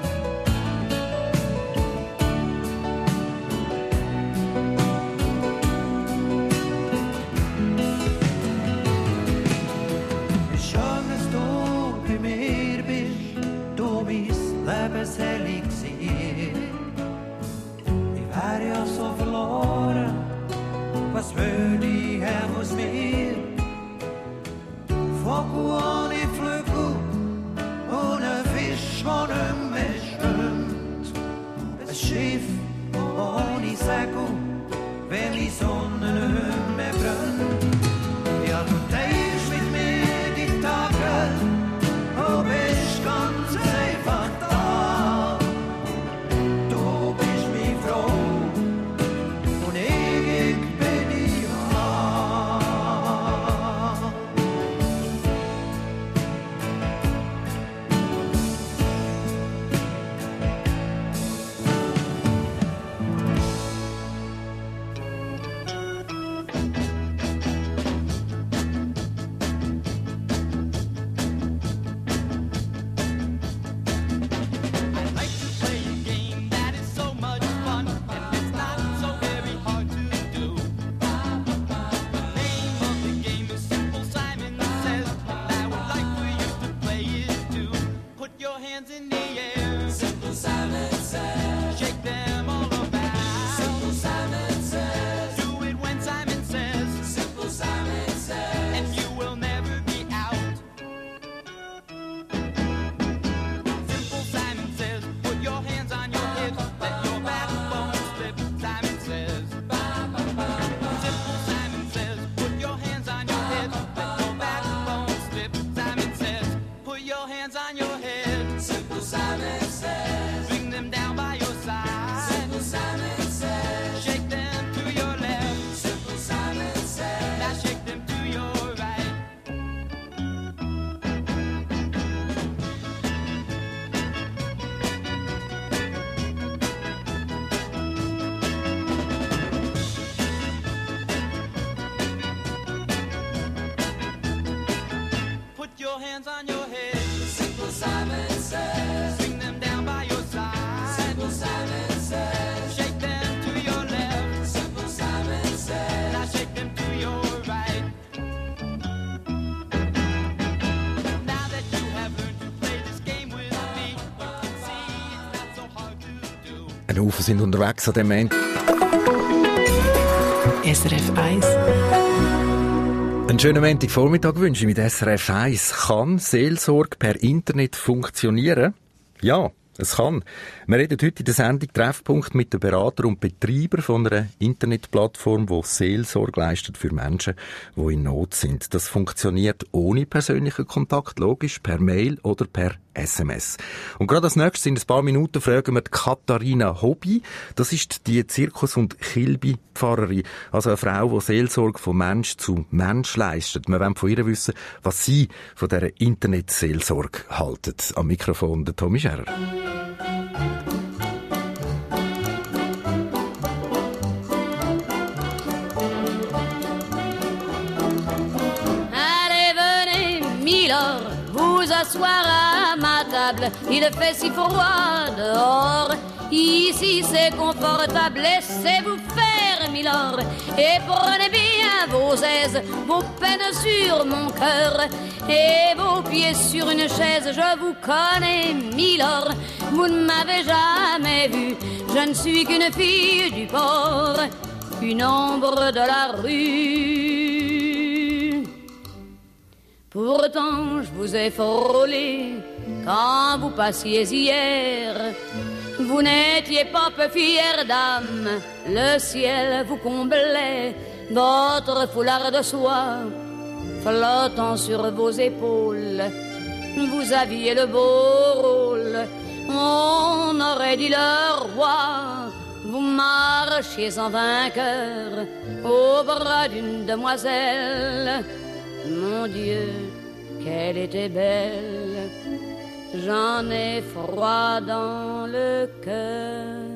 Ein Haufen sind unterwegs an dem Ende. S R F eins. Einen schönen Montagvormittag wünsche ich mit S R F eins. Kann Seelsorge per Internet funktionieren? Ja, es kann. Wir reden heute in der Sendung Treffpunkt mit den Beratern und Betreibern von einer Internetplattform, die Seelsorge leistet für Menschen, die in Not sind. Das funktioniert ohne persönlichen Kontakt, logisch, per Mail oder per S M S. Und gerade als nächstes in ein paar Minuten fragen wir die Katharina Hobby. Das ist die Zirkus- und Kilby-Pfarrerin, also eine Frau, die Seelsorge von Mensch zu Mensch leistet. Wir wollen von ihr wissen, was sie von dieser Internetseelsorge haltet. Am Mikrofon der Tommy Scherer. Vous asseoir à ma table, il fait si froid dehors. Ici c'est confortable, laissez-vous faire, milord, et prenez bien vos aises, vos peines sur mon cœur, et vos pieds sur une chaise. Je vous connais, milord, vous ne m'avez jamais vu, je ne suis qu'une fille du port, une ombre de la rue. Pourtant je vous ai frôlé quand vous passiez hier. Vous n'étiez pas peu fière d'âme, le ciel vous comblait, votre foulard de soie flottant sur vos épaules. Vous aviez le beau rôle, on aurait dit le roi. Vous marchiez en vainqueur au bras d'une demoiselle. Mon Dieu, qu'elle était belle, j'en ai froid dans le cœur.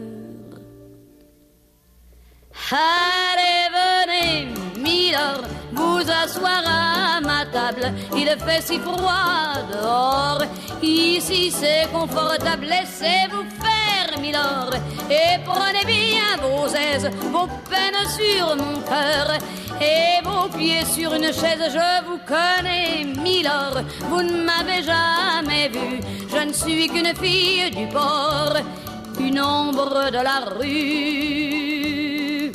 Allez, venez, milord, vous asseoir à ma table, il fait si froid dehors. Ici c'est confortable, laissez-vous faire, milord, et prenez bien vos aises, vos peines sur mon cœur, et vos pieds sur une chaise. Je vous connais, milord, vous ne m'avez jamais vu, je ne suis qu'une fille du port, une ombre de la rue.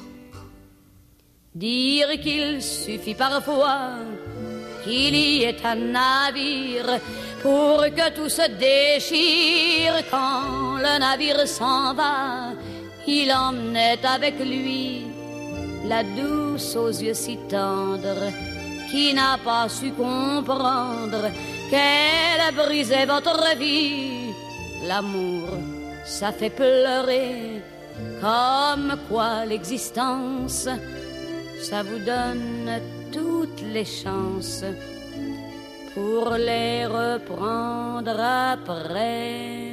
Dire qu'il suffit parfois qu'il y ait un navire pour que tout se déchire. Quand le navire s'en va, il emmenait avec lui la douce aux yeux si tendres, qui n'a pas su comprendre qu'elle brisait votre vie. L'amour, ça fait pleurer, comme quoi l'existence, ça vous donne toutes les chances pour les reprendre après.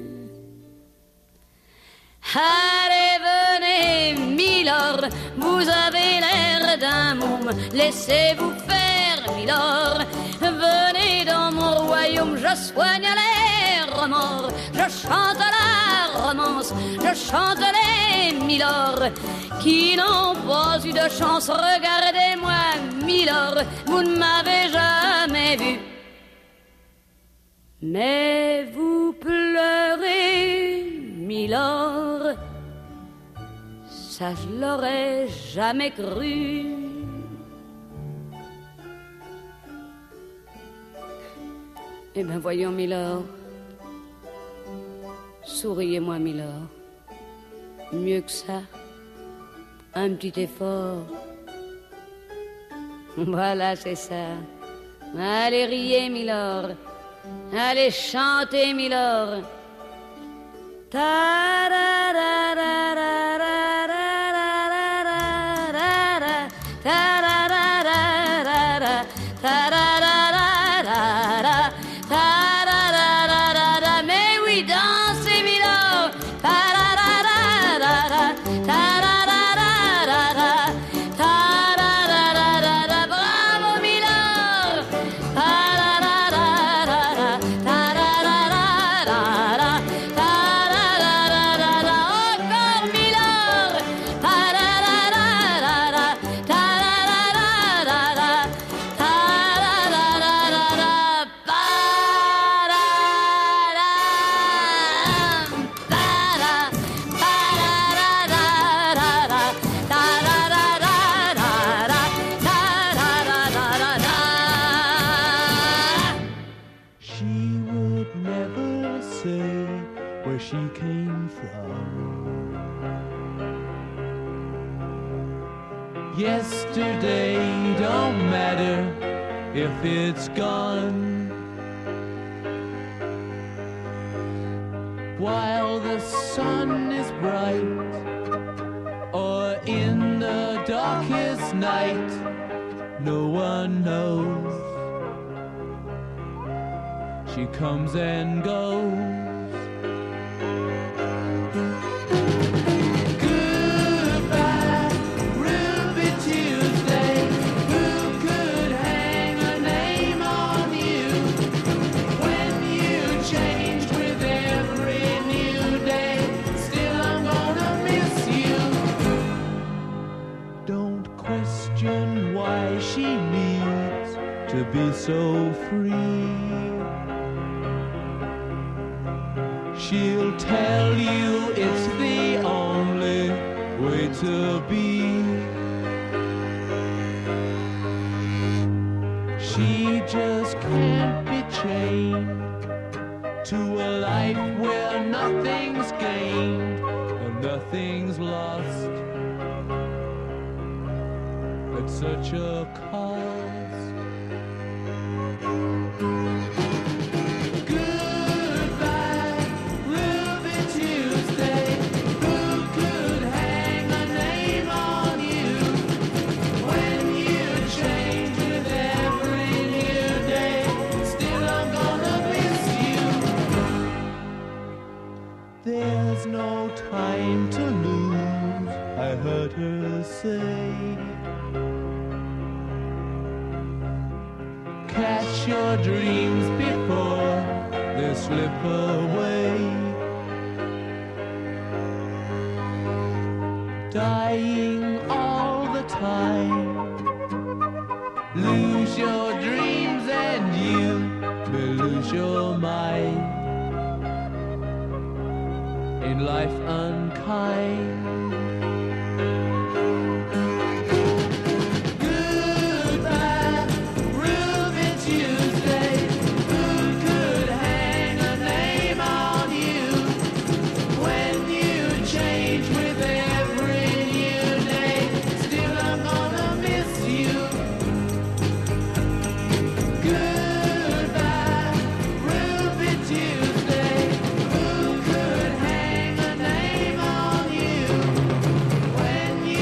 Allez, venez, milord, vous avez l'air d'un môme, laissez-vous faire, milord. Venez dans mon royaume, je soigne les remords, je chante la romance, je chante les milords qui n'ont pas eu de chance. Regardez-moi, milord, vous ne m'avez jamais vu, mais vous pleurez, milord, ça je l'aurais jamais cru. Eh bien voyons, milord, souriez-moi, milord, mieux que ça, un petit effort. Voilà, c'est ça. Allez, riez, milord, allez, chantez, milord. Mais oui, dansez, milord. Bravo, milord. she came from. Yesterday don't matter if it's gone. While the sun is bright, or in the darkest night, no one knows. She comes and goes. Goodbye, Ruby Tuesday. Who could hang a name on you when you changed with every new day? Still I'm gonna miss you. Don't question why she needs to be so free. She'll tell you it's the only way to be. She just can't be chained to a life where nothing's gained and nothing's lost at such a cost. There's no time to lose, I heard her say. Catch your dreams before they slip away. Dying all the time. Lose your dreams and you may lose your mind. In life unkind. Goodbye, Ruby Tuesday. Who could hang a name on you when you change with every new day? Still I'm gonna miss you. Goodbye, Ruby Tuesday. Who could hang a name on you when you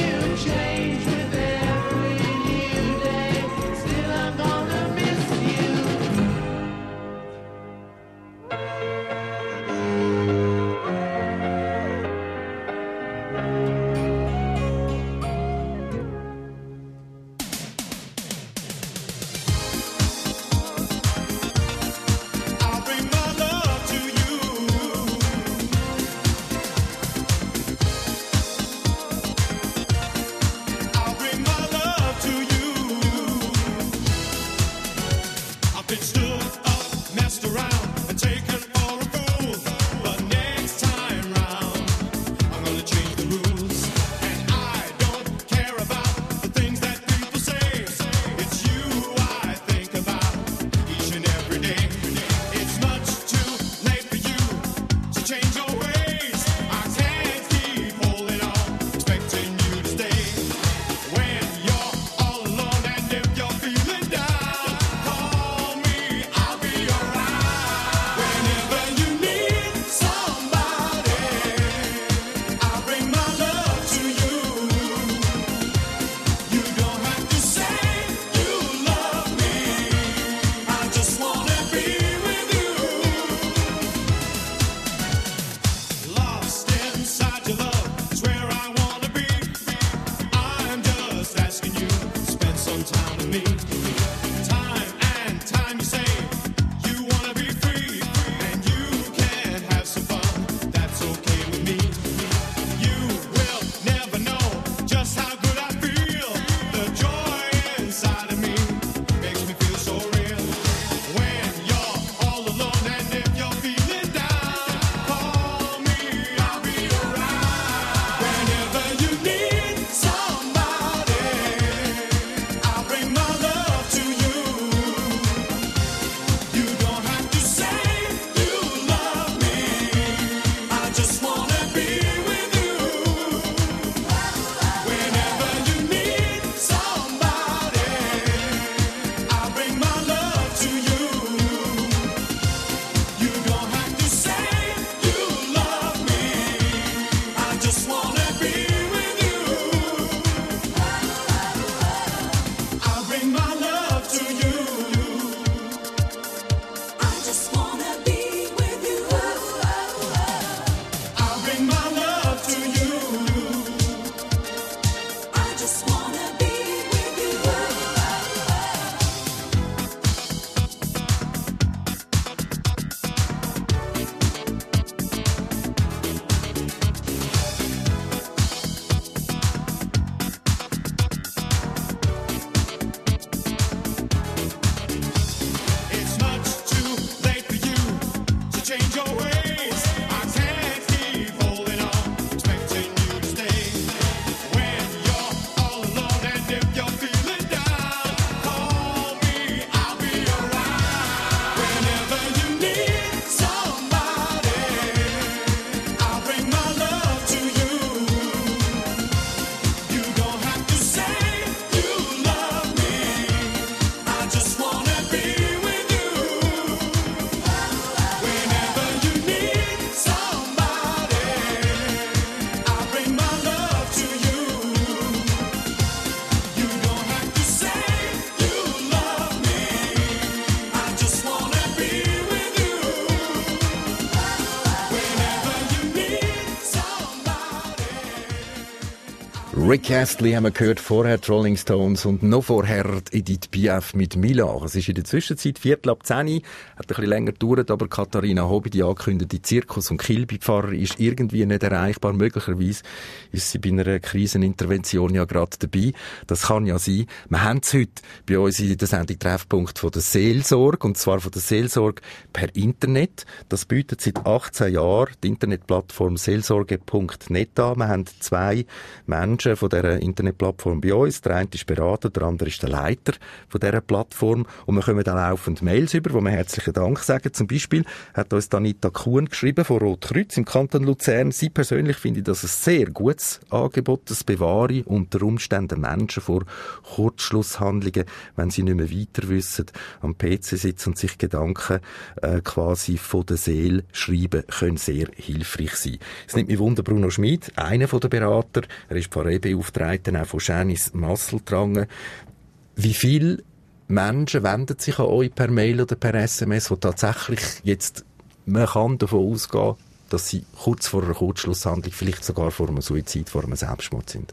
Rick Astley haben wir gehört, vorher die Rolling Stones und noch vorher Edith Piaf mit Mila. Es ist in der Zwischenzeit Viertel ab zehn, hat ein bisschen länger gedauert, aber Katharina Hobby, die angekündigte Zirkus- und Kilby-Pfarrerin, ist irgendwie nicht erreichbar. Möglicherweise ist sie bei einer Krisenintervention ja gerade dabei. Das kann ja sein. Wir haben es heute bei uns in der Sendung Treffpunkt von der Seelsorge, und zwar von der Seelsorge per Internet. Das bietet seit achtzehn Jahren die Internetplattform seelsorge punkt net an. Wir haben zwei Menschen von dieser Internetplattform bei uns. Der eine ist Berater, der andere ist der Leiter von dieser Plattform. Und wir kommen dann laufend Mails über, wo wir herzlichen Dank sagen. Zum Beispiel hat uns Anita Kuhn geschrieben von Rotkreuz im Kanton Luzern. Sie persönlich finde das ein sehr gutes Angebot. Das bewahre unter Umständen Menschen vor Kurzschlusshandlungen, wenn sie nicht mehr weiter wissen, am P C sitzen und sich Gedanken äh, quasi von der Seele schreiben, können sehr hilfreich sein. Es nimmt mich Wunder, Bruno Schmid, einer der Berater, er ist Pfarreibeauftragter auch von Schänis Masseltrangen. Wie viele Menschen wenden sich an euch per Mail oder per S M S, wo tatsächlich jetzt, man kann davon ausgehen, dass sie kurz vor einer Kurzschlusshandlung, vielleicht sogar vor einem Suizid, vor einem Selbstmord sind?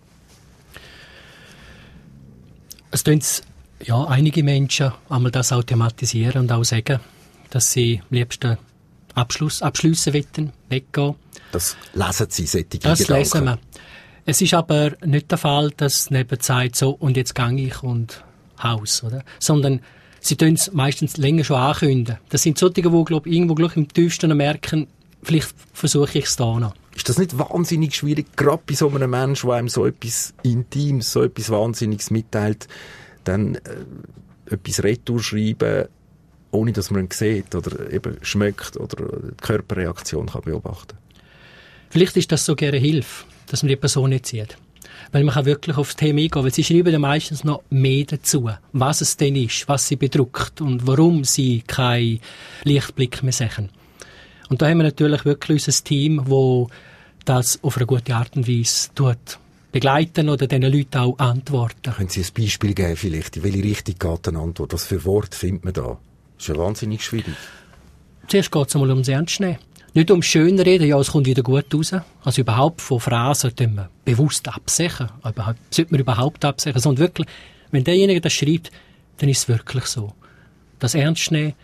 Es tun ja einige Menschen einmal das automatisieren und auch sagen, dass sie am liebsten Abschluss, abschliessen wollen, weggehen. Das lesen Sie, solche Das Gedanken? lesen wir. Es ist aber nicht der Fall, dass neben sagt, so, und jetzt gehe ich und Haus, oder? Sondern sie tun es meistens länger schon ankündigen. Das sind solche, die, glaube ich, irgendwo gleich im tiefsten merken, vielleicht versuche ich es da noch. Ist das nicht wahnsinnig schwierig, gerade bei so einem Menschen, der einem so etwas Intimes, so etwas Wahnsinniges mitteilt, dann äh, etwas retour schreiben, ohne dass man ihn sieht oder eben schmeckt oder die Körperreaktion kann beobachten? Vielleicht ist das sogar eine Hilfe, dass man die Person nicht sieht. Weil man kann wirklich auf das Thema eingehen, weil sie schreiben ja meistens noch mehr dazu, was es denn ist, was sie bedrückt und warum sie keinen Lichtblick mehr sehen. Und da haben wir natürlich wirklich unser Team, das das auf eine gute Art und Weise tut, begleiten oder diesen Leuten auch antworten. Können Sie ein Beispiel geben vielleicht? In welche Richtung geht eine Antwort? Was für Worte findet man da? Das ist ja wahnsinnig schwierig. Zuerst geht es einmal ums Ernstnehmen. Nicht ums Schönreden, ja, es kommt wieder gut raus. Also überhaupt von Phrasen, die man bewusst absägen. Überhaupt, sollte man überhaupt absägen. Sondern wirklich, wenn derjenige das schreibt, dann ist es wirklich so. Das Ernstnehmen,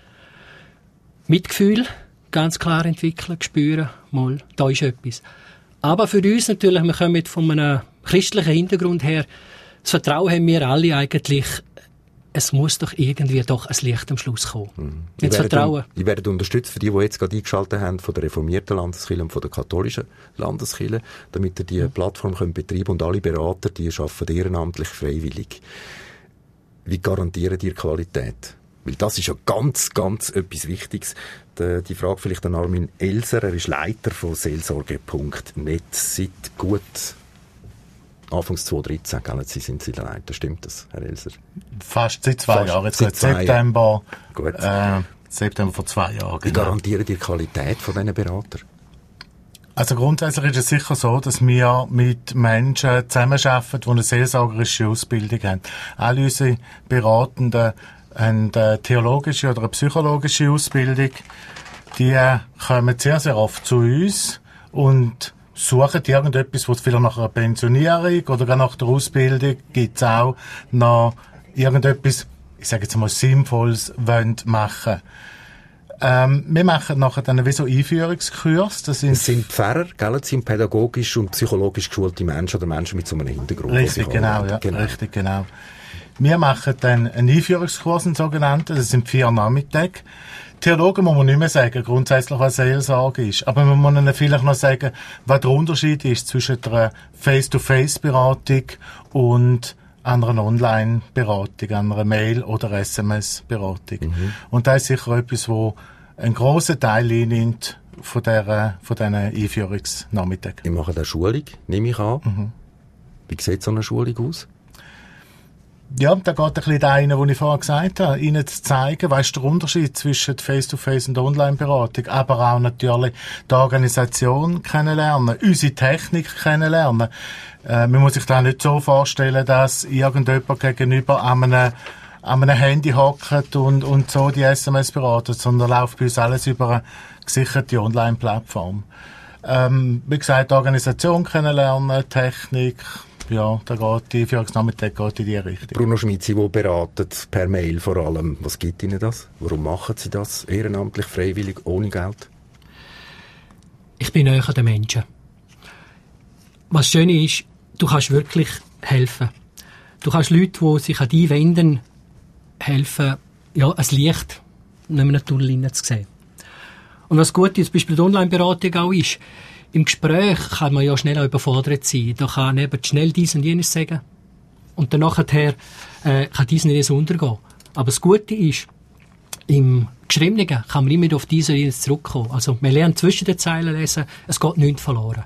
Mitgefühl, ganz klar entwickeln, spüren, mal, da ist etwas. Aber für uns natürlich, wir kommen von einem christlichen Hintergrund her, das Vertrauen haben wir alle eigentlich, es muss doch irgendwie doch ein Licht am Schluss kommen. Mhm. Nicht Vertrauen. Die werden unterstützt, für die, die jetzt gerade eingeschaltet haben, von der reformierten Landeskirche und von der katholischen Landeskirche, damit ihr die mhm. Plattform könnt betreiben und alle Berater, die arbeiten ehrenamtlich freiwillig. Wie garantieren die Qualität? Weil das ist ja ganz, ganz etwas Wichtiges. Die, die Frage vielleicht an Armin Elser, er ist Leiter von seelsorge punkt net seit gut Anfangs zwanzig dreizehn, gell? Sie sind Sie der Leiter, stimmt das, Herr Elser? Fast seit zwei Jahren, jetzt seit September, Gut. Äh, September vor zwei Jahren. Wie genau. garantieren die Qualität von diesen Beratern? Also grundsätzlich ist es sicher so, dass wir mit Menschen zusammenarbeiten, die eine seelsorgerische Ausbildung haben. Alle unsere Beratenden haben eine theologische oder eine psychologische Ausbildung. Die kommen sehr, sehr oft zu uns und suchen irgendetwas, was vielleicht nach einer Pensionierung oder gar nach der Ausbildung gibt es auch noch irgendetwas, ich sage jetzt mal, Sinnvolles wollen machen. Ähm, wir machen nachher dann wie so Einführungskurs. Das sind, das sind Pfarrer, gell? Das sind pädagogisch und psychologisch geschulte Menschen oder Menschen mit so einem Hintergrund. Richtig, genau, ja, genau. Richtig, genau. Wir machen dann einen Einführungskurs, einen sogenannten, das sind vier Nachmittage. Theologen muss man nicht mehr sagen, grundsätzlich was Seelsorge ist. Aber man muss ihnen vielleicht noch sagen, was der Unterschied ist zwischen der Face-to-Face-Beratung und einer Online-Beratung, einer Mail- oder S M S-Beratung. Mhm. Und das ist sicher etwas, wo einen grossen Teil einnimmt von dieser, von diesen Einführungsnachmittagen. Ich mache eine Schulung, nehme ich an. Mhm. Wie sieht so eine Schulung aus? Ja, da geht ein bisschen dahin, was ich vorher gesagt habe, Ihnen zu zeigen, was ist der Unterschied zwischen Face-to-Face und Online-Beratung, aber auch natürlich die Organisation kennenlernen, unsere Technik kennenlernen. Äh, man muss sich da nicht so vorstellen, dass irgendjemand gegenüber an einem, an einem Handy hockt und, und so die S M S beratet, sondern läuft bei uns alles über eine gesicherte Online-Plattform. Ähm, wie gesagt, Organisation kennenlernen, Technik, ja, da geht die Führungsnachmittag geht in die Richtung. Bruno Schmitzi, der beratet per Mail vor allem. Was gibt Ihnen das? Warum machen Sie das ehrenamtlich, freiwillig, ohne Geld? Ich bin näher an den Menschen. Was schön ist, du kannst wirklich helfen. Du kannst Leuten, die sich an dich wenden, helfen, ja, ein Licht nicht mehr in den Tunnel zu sehen. Und was gut ist, zum Beispiel die Online-Beratung auch ist, im Gespräch kann man ja schnell auch überfordert sein. Da kann eben schnell dies und jenes sagen. Und dann nachher äh, kann dies und jenes untergehen. Aber das Gute ist, im Geschriebenen kann man immer wieder auf dies und jenes zurückkommen. Also man lernt zwischen den Zeilen lesen, es geht nichts verloren.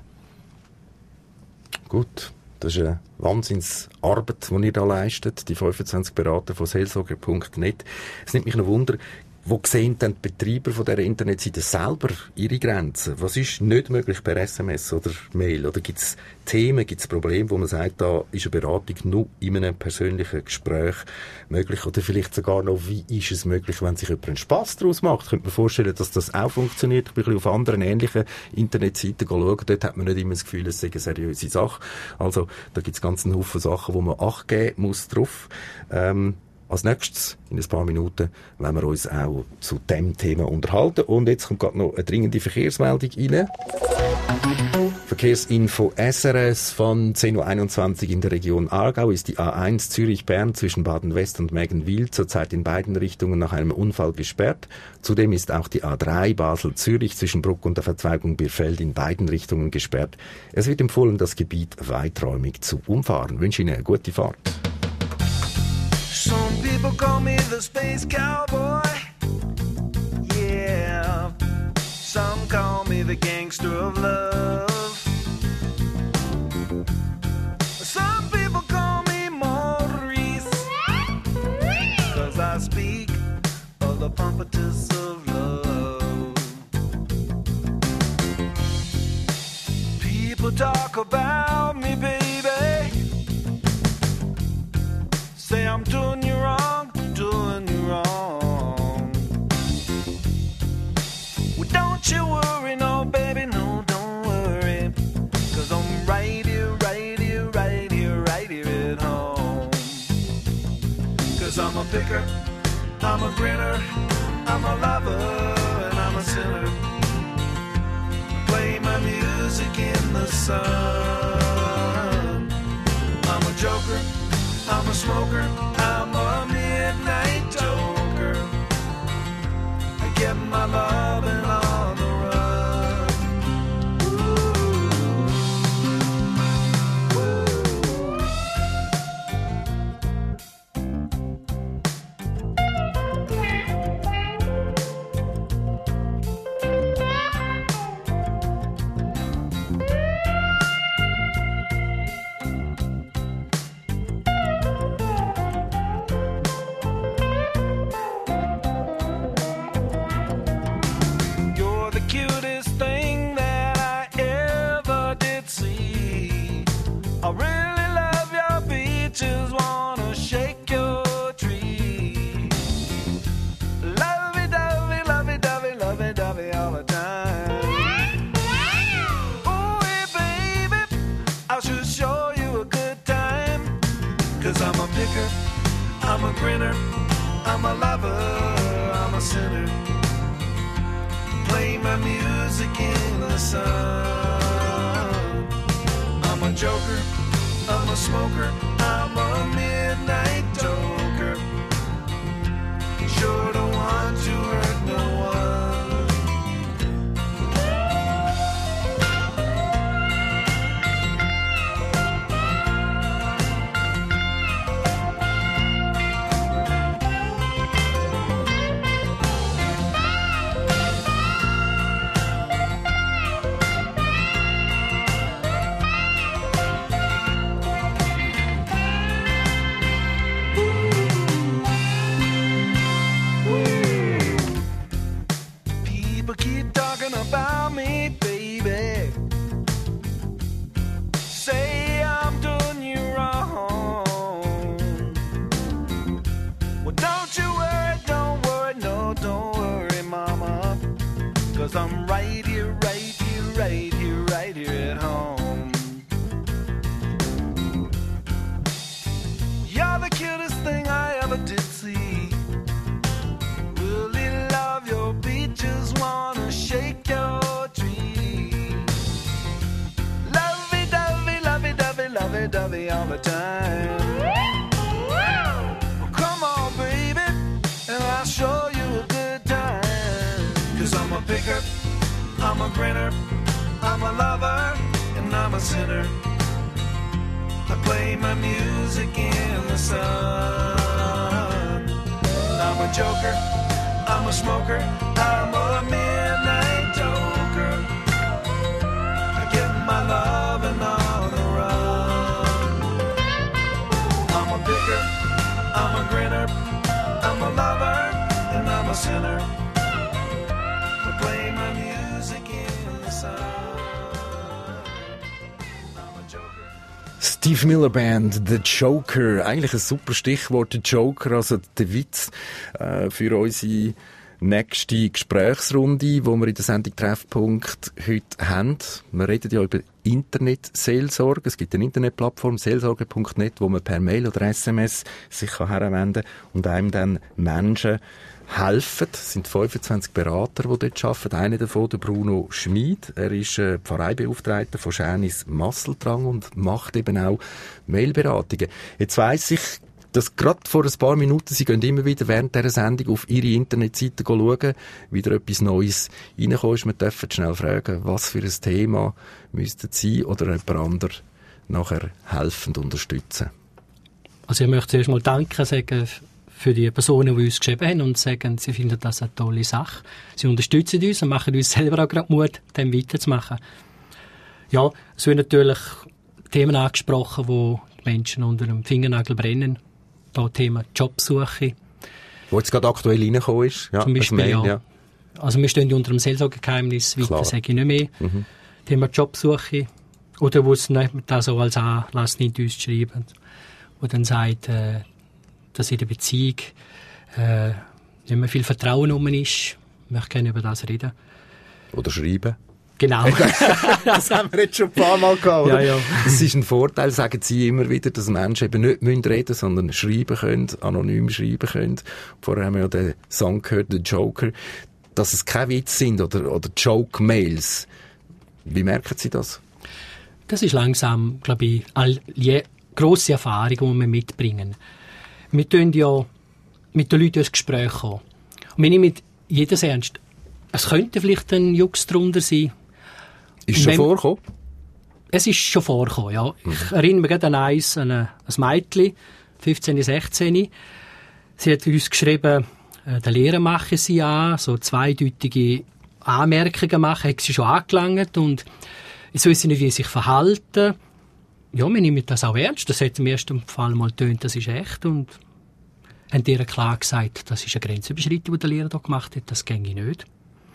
Gut, das ist eine Wahnsinnsarbeit, die ihr da leistet, die fünfundzwanzig Berater von seelsorger punkt net. Es nimmt mich noch Wunder, wo sehen denn die Betreiber von dieser Internetseite selber ihre Grenzen? Was ist nicht möglich per S M S oder Mail? Oder gibt es Themen, gibt es Probleme, wo man sagt, da ist eine Beratung nur in einem persönlichen Gespräch möglich? Oder vielleicht sogar noch, wie ist es möglich, wenn sich jemand einen Spass daraus macht? Könnte man vorstellen, dass das auch funktioniert? Ich bin ein bisschen auf anderen ähnlichen Internetseiten schauen. Dort hat man nicht immer das Gefühl, es sei eine seriöse Sache. Also da gibt es ganz einen Haufen Sachen, wo man Acht geben muss drauf. Ähm, Als nächstes, in ein paar Minuten, werden wir uns auch zu diesem Thema unterhalten. Und jetzt kommt gerade noch eine dringende Verkehrsmeldung rein. Verkehrsinfo S R S von zehn Uhr einundzwanzig in der Region Aargau ist die A eins Zürich-Bern zwischen Baden-West und Mägenwil zurzeit in beiden Richtungen nach einem Unfall gesperrt. Zudem ist auch die A drei Basel-Zürich zwischen Bruck und der Verzweigung Bierfeld in beiden Richtungen gesperrt. Es wird empfohlen, das Gebiet weiträumig zu umfahren. Ich wünsche Ihnen eine gute Fahrt. Some people call me the space cowboy. Yeah. Some call me the gangster of love. Some people call me Maurice. Cause I speak of the pompatus of love. People talk about me, baby. Say I'm doing you wrong, doing you wrong. Well, don't you worry, no, baby, no, don't worry. Cause I'm right here, right here, right here, right here at home. Cause I'm a picker, I'm a grinner, I'm a lover, and I'm a sinner. Play my music in the sun. I'm a joker, I'm a smoker, I'm a midnight toker. I get my loving on the run. Ooh. Ooh. I really love your beaches, wanna shake your tree. Lovey-dovey, lovey-dovey, lovey-dovey all the time. Ooh, hey, baby, I should show you a good time. Cause I'm a picker, I'm a grinner, I'm a lover, I'm a sinner. Play my music in the sun. I'm a joker, I'm a smoker, I'm a midnight toker. Sure don't want to hurt no one. About me, baby. Say I'm doing you wrong. Well, don't you worry, don't worry, no, don't worry, mama. Cause I'm right here, right here, right here, right here at home. me all the time. Well, come on, baby, and I'll show you a good time. 'Cause I'm a picker, I'm a grinner, I'm a lover, and I'm a sinner. I play my music in the sun. I'm a joker, I'm a smoker, I'm a midnight joker. I get my loving on the run. I'm a picker, I'm a grinner, I'm a lover, and I'm a sinner. I play my music in the sun. Steve Miller Band, The Joker. Eigentlich ein super Stichwort, der Joker, also der Witz äh, für unsere nächste Gesprächsrunde, wo wir in der Sendung Treffpunkt heute haben. Wir reden ja über Internetseelsorge. Es gibt eine Internetplattform, seelsorge punkt net, wo man per Mail oder S M S sich herwenden kann und einem dann Menschen helfen. Es sind fünfundzwanzig Berater, die dort arbeiten. Einer davon, der Bruno Schmid. Er ist äh, Pfarreibeauftragter von Schärnis Masseltrang und macht eben auch Mailberatungen. Jetzt weiss ich, dass gerade vor ein paar Minuten, Sie gehen immer wieder während dieser Sendung auf Ihre Internetseite schauen, wieder etwas Neues reingekommen ist. Wir dürfen schnell fragen, was für ein Thema müsste Sie oder jemand anderes nachher helfend unterstützen. Also ich möchte zuerst mal Danke sagen für die Personen, die uns geschrieben haben und sagen, sie finden das eine tolle Sache. Sie unterstützen uns und machen uns selber auch gerade Mut, dem weiterzumachen. Ja, es werden natürlich Themen angesprochen, wo die Menschen unter dem Fingernagel brennen. Das Thema Jobsuche. Wo jetzt gerade aktuell reingekommen ist. Ja, zum Beispiel, Mail, ja. ja. Also wir stehen unter dem Seelsorgegeheimnis, weiter sage ich nicht mehr. Mhm. Thema Jobsuche. Oder wo es das so als Anlass nimmt, uns zu schreiben. Wo dann sagt, äh, dass in der Beziehung äh, nicht mehr viel Vertrauen rum ist. Wir können über das reden. Oder schreiben. Genau. Das haben wir jetzt schon ein paar Mal gehabt, oder? Ja, ja. Das ist ein Vorteil, sagen Sie immer wieder, dass Menschen eben nicht reden müssen, sondern schreiben können, anonym schreiben können. Vorher haben wir ja den Song gehört, «The Joker», dass es keine Witze sind oder, oder Joke-Mails. Wie merken Sie das? Das ist langsam, glaube ich, all je grosse Erfahrung, die wir mitbringen. Wir tun ja mit den Leuten ins Gespräch kommen. Und wir nehmen jedes ernst. Es könnte vielleicht ein Jux drunter sein. Ist schon vorgekommen? Es ist schon vorgekommen, ja. Mhm. Ich erinnere mich gerade an eins, an ein Mädchen, fünfzehn, sechzehn. Sie hat uns geschrieben, äh, der Lehrer mache sie an, so zweideutige Anmerkungen machen, hat sie schon angelangt und jetzt wissen sie nicht, wie sie sich verhalten. Ja, wir nehmen das auch ernst. Das hat im ersten Fall mal getönt, das ist echt und haben ihr klar gesagt, das ist eine Grenzüberschreitung, die der Lehrer da gemacht hat, das ginge nicht.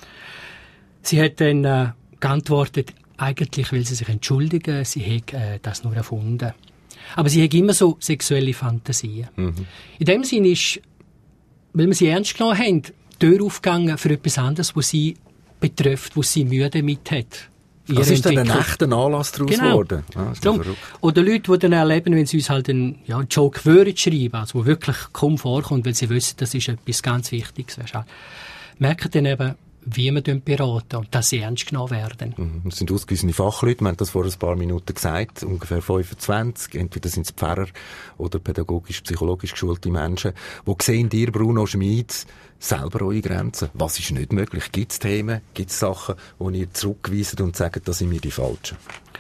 Sie hat dann äh, geantwortet, eigentlich will sie sich entschuldigen, sie hätte äh, das nur erfunden. Aber sie hat immer so sexuelle Fantasien. Mhm. In dem Sinne ist, weil wir sie ernst genommen haben, die Tür aufgegangen für etwas anderes, was sie betrifft, was sie Mühe damit hat. Das ist dann ein echter Anlass daraus geworden. Genau. Darum, oder Leute, die dann erleben, wenn sie uns halt einen, ja, einen Joke würden schreiben, also wo wirklich kaum vorkommt, weil sie wissen, das ist etwas ganz Wichtiges. Merken dann eben, wie wir beraten und dass sie ernst genommen werden. Mhm. Das sind ausgewiesene Fachleute, wir haben das vor ein paar Minuten gesagt, ungefähr fünfundzwanzig, entweder sind es Pfarrer oder pädagogisch, psychologisch geschulte Menschen. Wo sehen ihr, Bruno Schmid, selber eure Grenzen? Was ist nicht möglich? Gibt es Themen, gibt es Sachen, wo ihr zurückweist und sagt, das sind mir die falschen?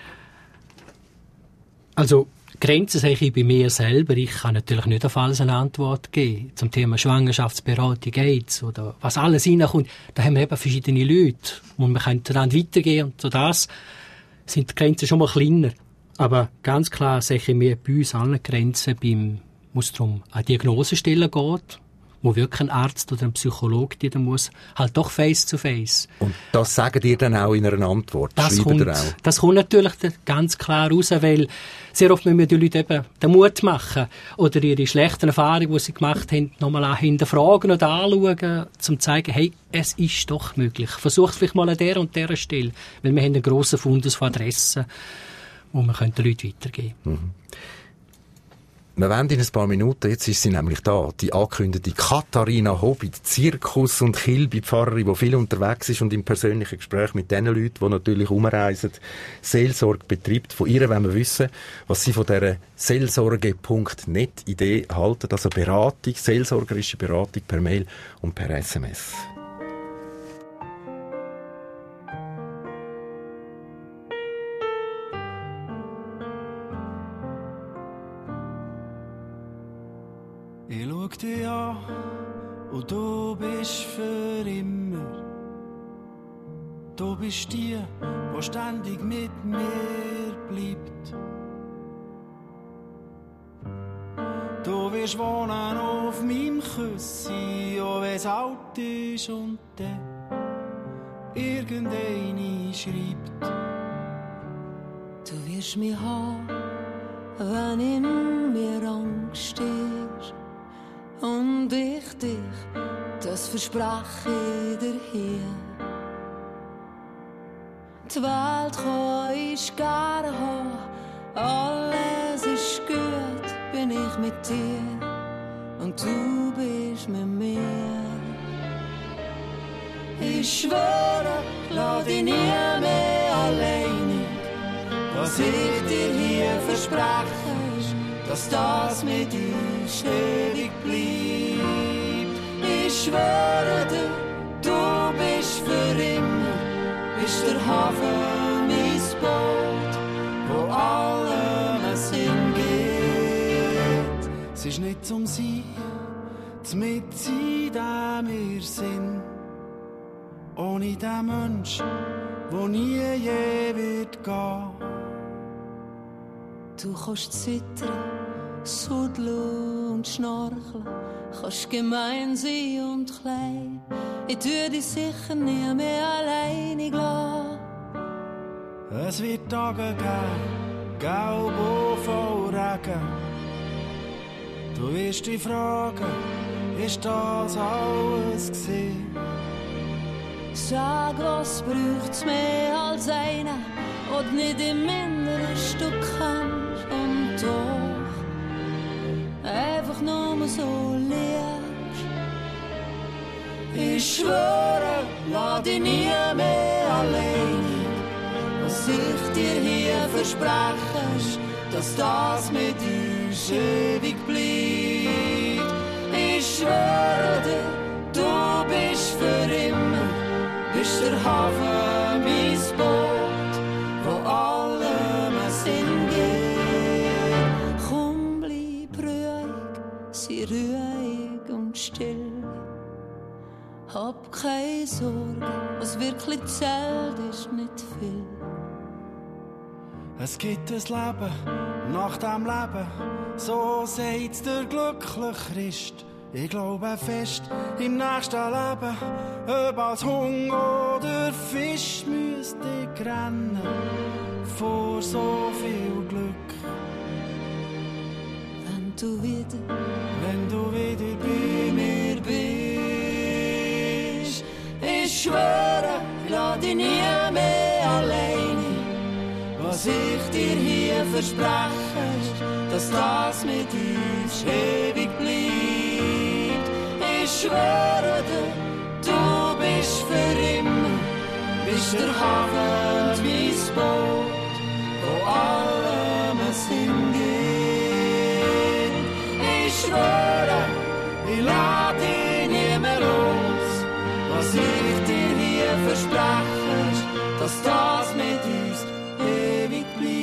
Also, Grenzen sehe ich bei mir selber. Ich kann natürlich nicht auf alles eine Antwort geben. Zum Thema Schwangerschaftsberatung, AIDS oder was alles reinkommt. Da haben wir eben verschiedene Leute. Und wir können dann weitergehen. Und so das sind die Grenzen schon mal kleiner. Aber ganz klar sehe ich mir bei uns allen Grenzen, beim, wo es darum eine Diagnose stellen geht, wo wirklich ein Arzt oder ein Psychologe die dann muss, halt doch face to face. Und das sagt ihr dann auch in einer Antwort? Das kommt, auch? das kommt natürlich ganz klar raus, weil sehr oft müssen wir die Leute eben den Mut machen oder ihre schlechten Erfahrungen, die sie gemacht haben, nochmal hinterfragen oder anschauen, um zu zeigen, hey, es ist doch möglich. Versuch es vielleicht mal an der und der Stelle, weil wir haben einen grossen Fundus von Adressen, wo wir den Leuten weitergeben können. Mhm. Wir wollen in ein paar Minuten, jetzt ist sie nämlich da, die angekündigte Katharina Hobby, Zirkus- und Kilby-Pfarrerin, die viel unterwegs ist und im persönlichen Gespräch mit den Leuten, die natürlich umreisen, Seelsorge betreibt. Von ihr wollen wir wissen, was sie von dieser seelsorge Punkt net Idee halten, also Beratung, seelsorgerische Beratung per Mail und per S M S. Ich schau dich an und du bist für immer. Du bist die, die ständig mit mir bleibt. Du wirst wohnen auf meinem Küssi, auch wenn's alt ist und dann irgendeine schreibt. Du wirst mich haben, wenn in mir Angst ist. Und ich dich, das verspreche ich dir hier. Die Welt kann ich gerne haben, alles ist gut, bin ich mit dir und du bist mit mir. Ich schwöre, lass dich nie mehr alleinig. Was ich dir hier verspreche, ist, dass das mit uns ewig bleibt. Ich schwöre dir, du bist für immer, bist der Hafen, mein Boot, wo allem Sinn gibt. Es ist nicht zum Sein, mit sein, der wir sind. Ohne den Mensch, wo nie je wird gehen. Du kannst zittern, suddeln und schnarchen, kannst gemein sein und klein. Ich tue dich sicher nie mehr alleinig lassen. Es wird Tage geben, gelb und voll Regen. Du wirst dich fragen, ist das alles gewesen? Sag, was braucht's mehr als einen, und nicht im Innersten du kennst und doch einfach nur so liebst. Ich schwöre, lass dich nie mehr allein. Was ich dir hier verspreche, ist, dass das mit uns ewig bleibt. Ich schwöre dir, du bist für immer, bist der Hafen, mein Boot, wo allem Sinn gibt. Komm, bleib ruhig, sei ruhig und still. Hab keine Sorge, was wirklich zählt, ist nicht viel. Es gibt ein Leben nach dem Leben, so sagt der glückliche Christ. Ich glaube fest im nächsten Leben, ob als Hunger oder Fisch müsste ich rennen vor so viel Glück. Wenn du wieder, wenn du wieder bei mir bist, ich schwöre, ich lass dich nie mehr alleine. Was ich dir hier verspreche, ist, dass das mit uns ewig bleibt. Ich schwöre dir, du bist für immer, bist der Hafen, mein Boot, wo allem Sinn gibt. Ich schwöre, ich lass dich nie mehr los. Was ich dir hier verspreche, ist, dass das mit uns ewig bleibt.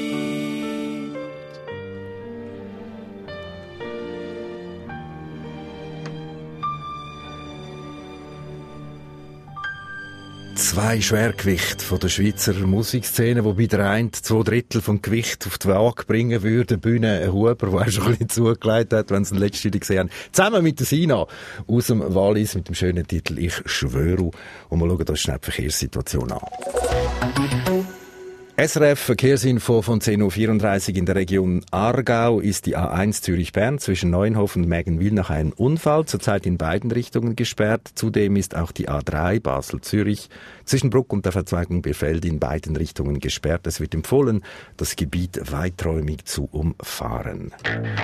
Zwei Schwergewichte von der Schweizer Musikszene, wobei der eine zwei Drittel vom Gewicht auf die Waage bringen würde. Bühne, ein Huber, der er schon ein bisschen zugelegt hat, wenn sie den letzten gesehen haben. Zusammen mit der Sina aus dem Wallis mit dem schönen Titel «Ich schwöre». Und wir schauen uns schnell die Verkehrssituation an. S R F Verkehrsinfo von zehn Uhr vierunddreißig in der Region Aargau ist die A eins Zürich-Bern zwischen Neuenhofen und Mägenwil nach einem Unfall zurzeit in beiden Richtungen gesperrt. Zudem ist auch die A drei Basel-Zürich zwischen Bruck und der Verzweigung Bierfeld in beiden Richtungen gesperrt. Es wird empfohlen, das Gebiet weiträumig zu umfahren.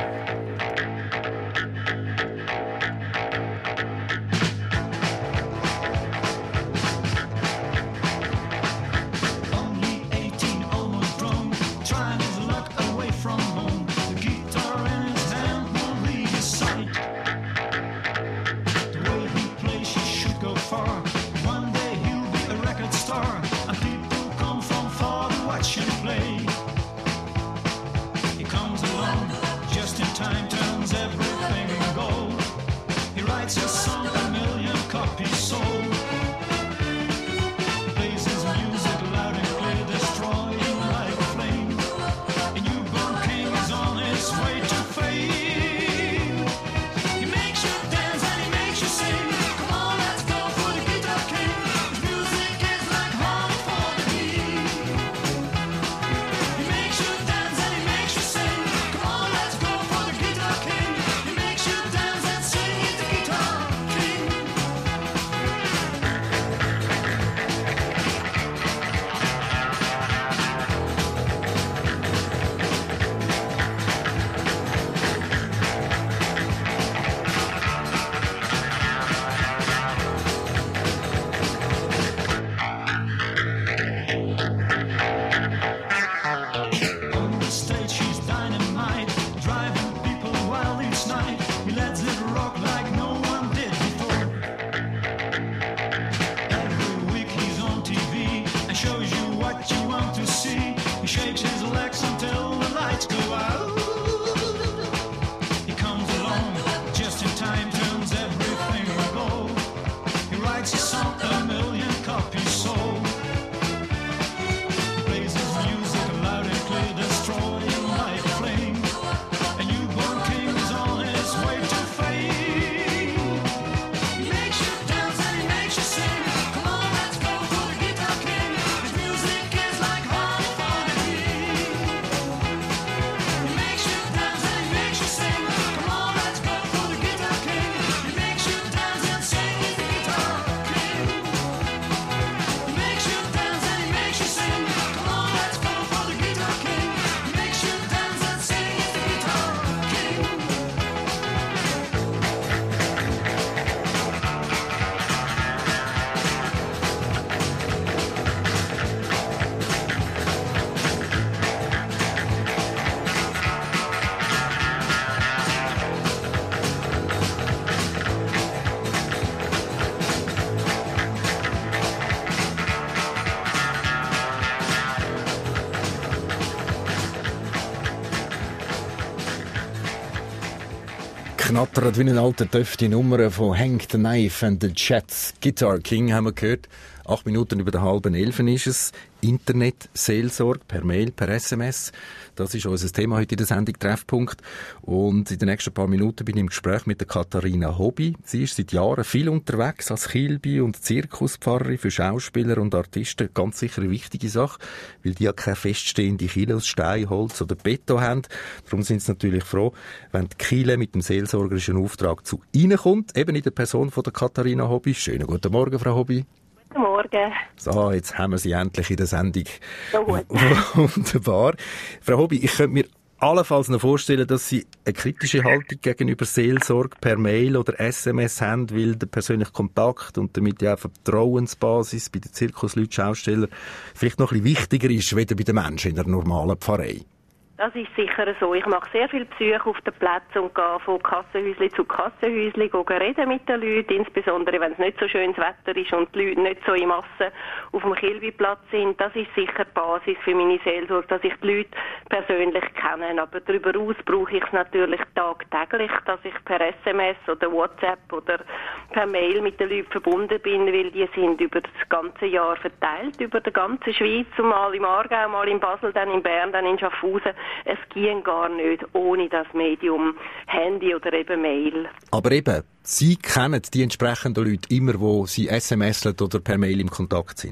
Knattert wie ein alter Töff die Nummer von Hank the Knife and the Jets. Guitar King haben wir gehört. Acht Minuten über der halben Elfen ist es. Internet, Seelsorge, per Mail, per S M S. Das ist unser Thema heute in der Sendung Treffpunkt. Und in den nächsten paar Minuten bin ich im Gespräch mit der Katharina Hobby. Sie ist seit Jahren viel unterwegs als Kilby- und Zirkuspfarrerin für Schauspieler und Artisten. Ganz sicher eine wichtige Sache, weil die ja keine feststehende Kirche aus Stein, Holz oder Beton haben. Darum sind sie natürlich froh, wenn die Kirche mit dem seelsorgerischen Auftrag zu ihnen kommt, eben in der Person von der Katharina Hobby. Schönen guten Morgen, Frau Hobby. Guten Morgen. So, jetzt haben wir sie endlich in der Sendung. So gut. Wunderbar. Frau Hobby, ich könnte mir allenfalls noch vorstellen, dass Sie eine kritische Haltung gegenüber Seelsorge per Mail oder S M S haben, weil der persönliche Kontakt und damit ja auch Vertrauensbasis bei den Zirkusleuten, Schaustellern vielleicht noch ein bisschen wichtiger ist, weder bei den Menschen in der normalen Pfarrei. Das ist sicher so. Ich mache sehr viele Besuche auf den Plätzen und gehe von Kassenhäuschen zu Kassenhäuschen, gehe reden mit den Leuten, insbesondere wenn es nicht so schönes Wetter ist und die Leute nicht so in Massen auf dem Kilbyplatz sind. Das ist sicher die Basis für meine Seelsorge, dass ich die Leute persönlich kenne. Aber darüber hinaus brauche ich es natürlich tagtäglich, dass ich per S M S oder WhatsApp oder per Mail mit den Leuten verbunden bin, weil die sind über das ganze Jahr verteilt, über die ganze Schweiz, mal im Aargau, mal in Basel, dann in Bern, dann in Schaffhausen. Es ging gar nicht ohne das Medium Handy oder eben Mail. Aber eben, Sie kennen die entsprechenden Leute immer, wo Sie S M S oder per Mail im Kontakt sind?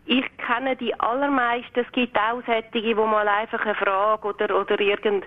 ich kenne die allermeisten. Es gibt auch solche, die mal einfach eine Frage oder, oder irgendein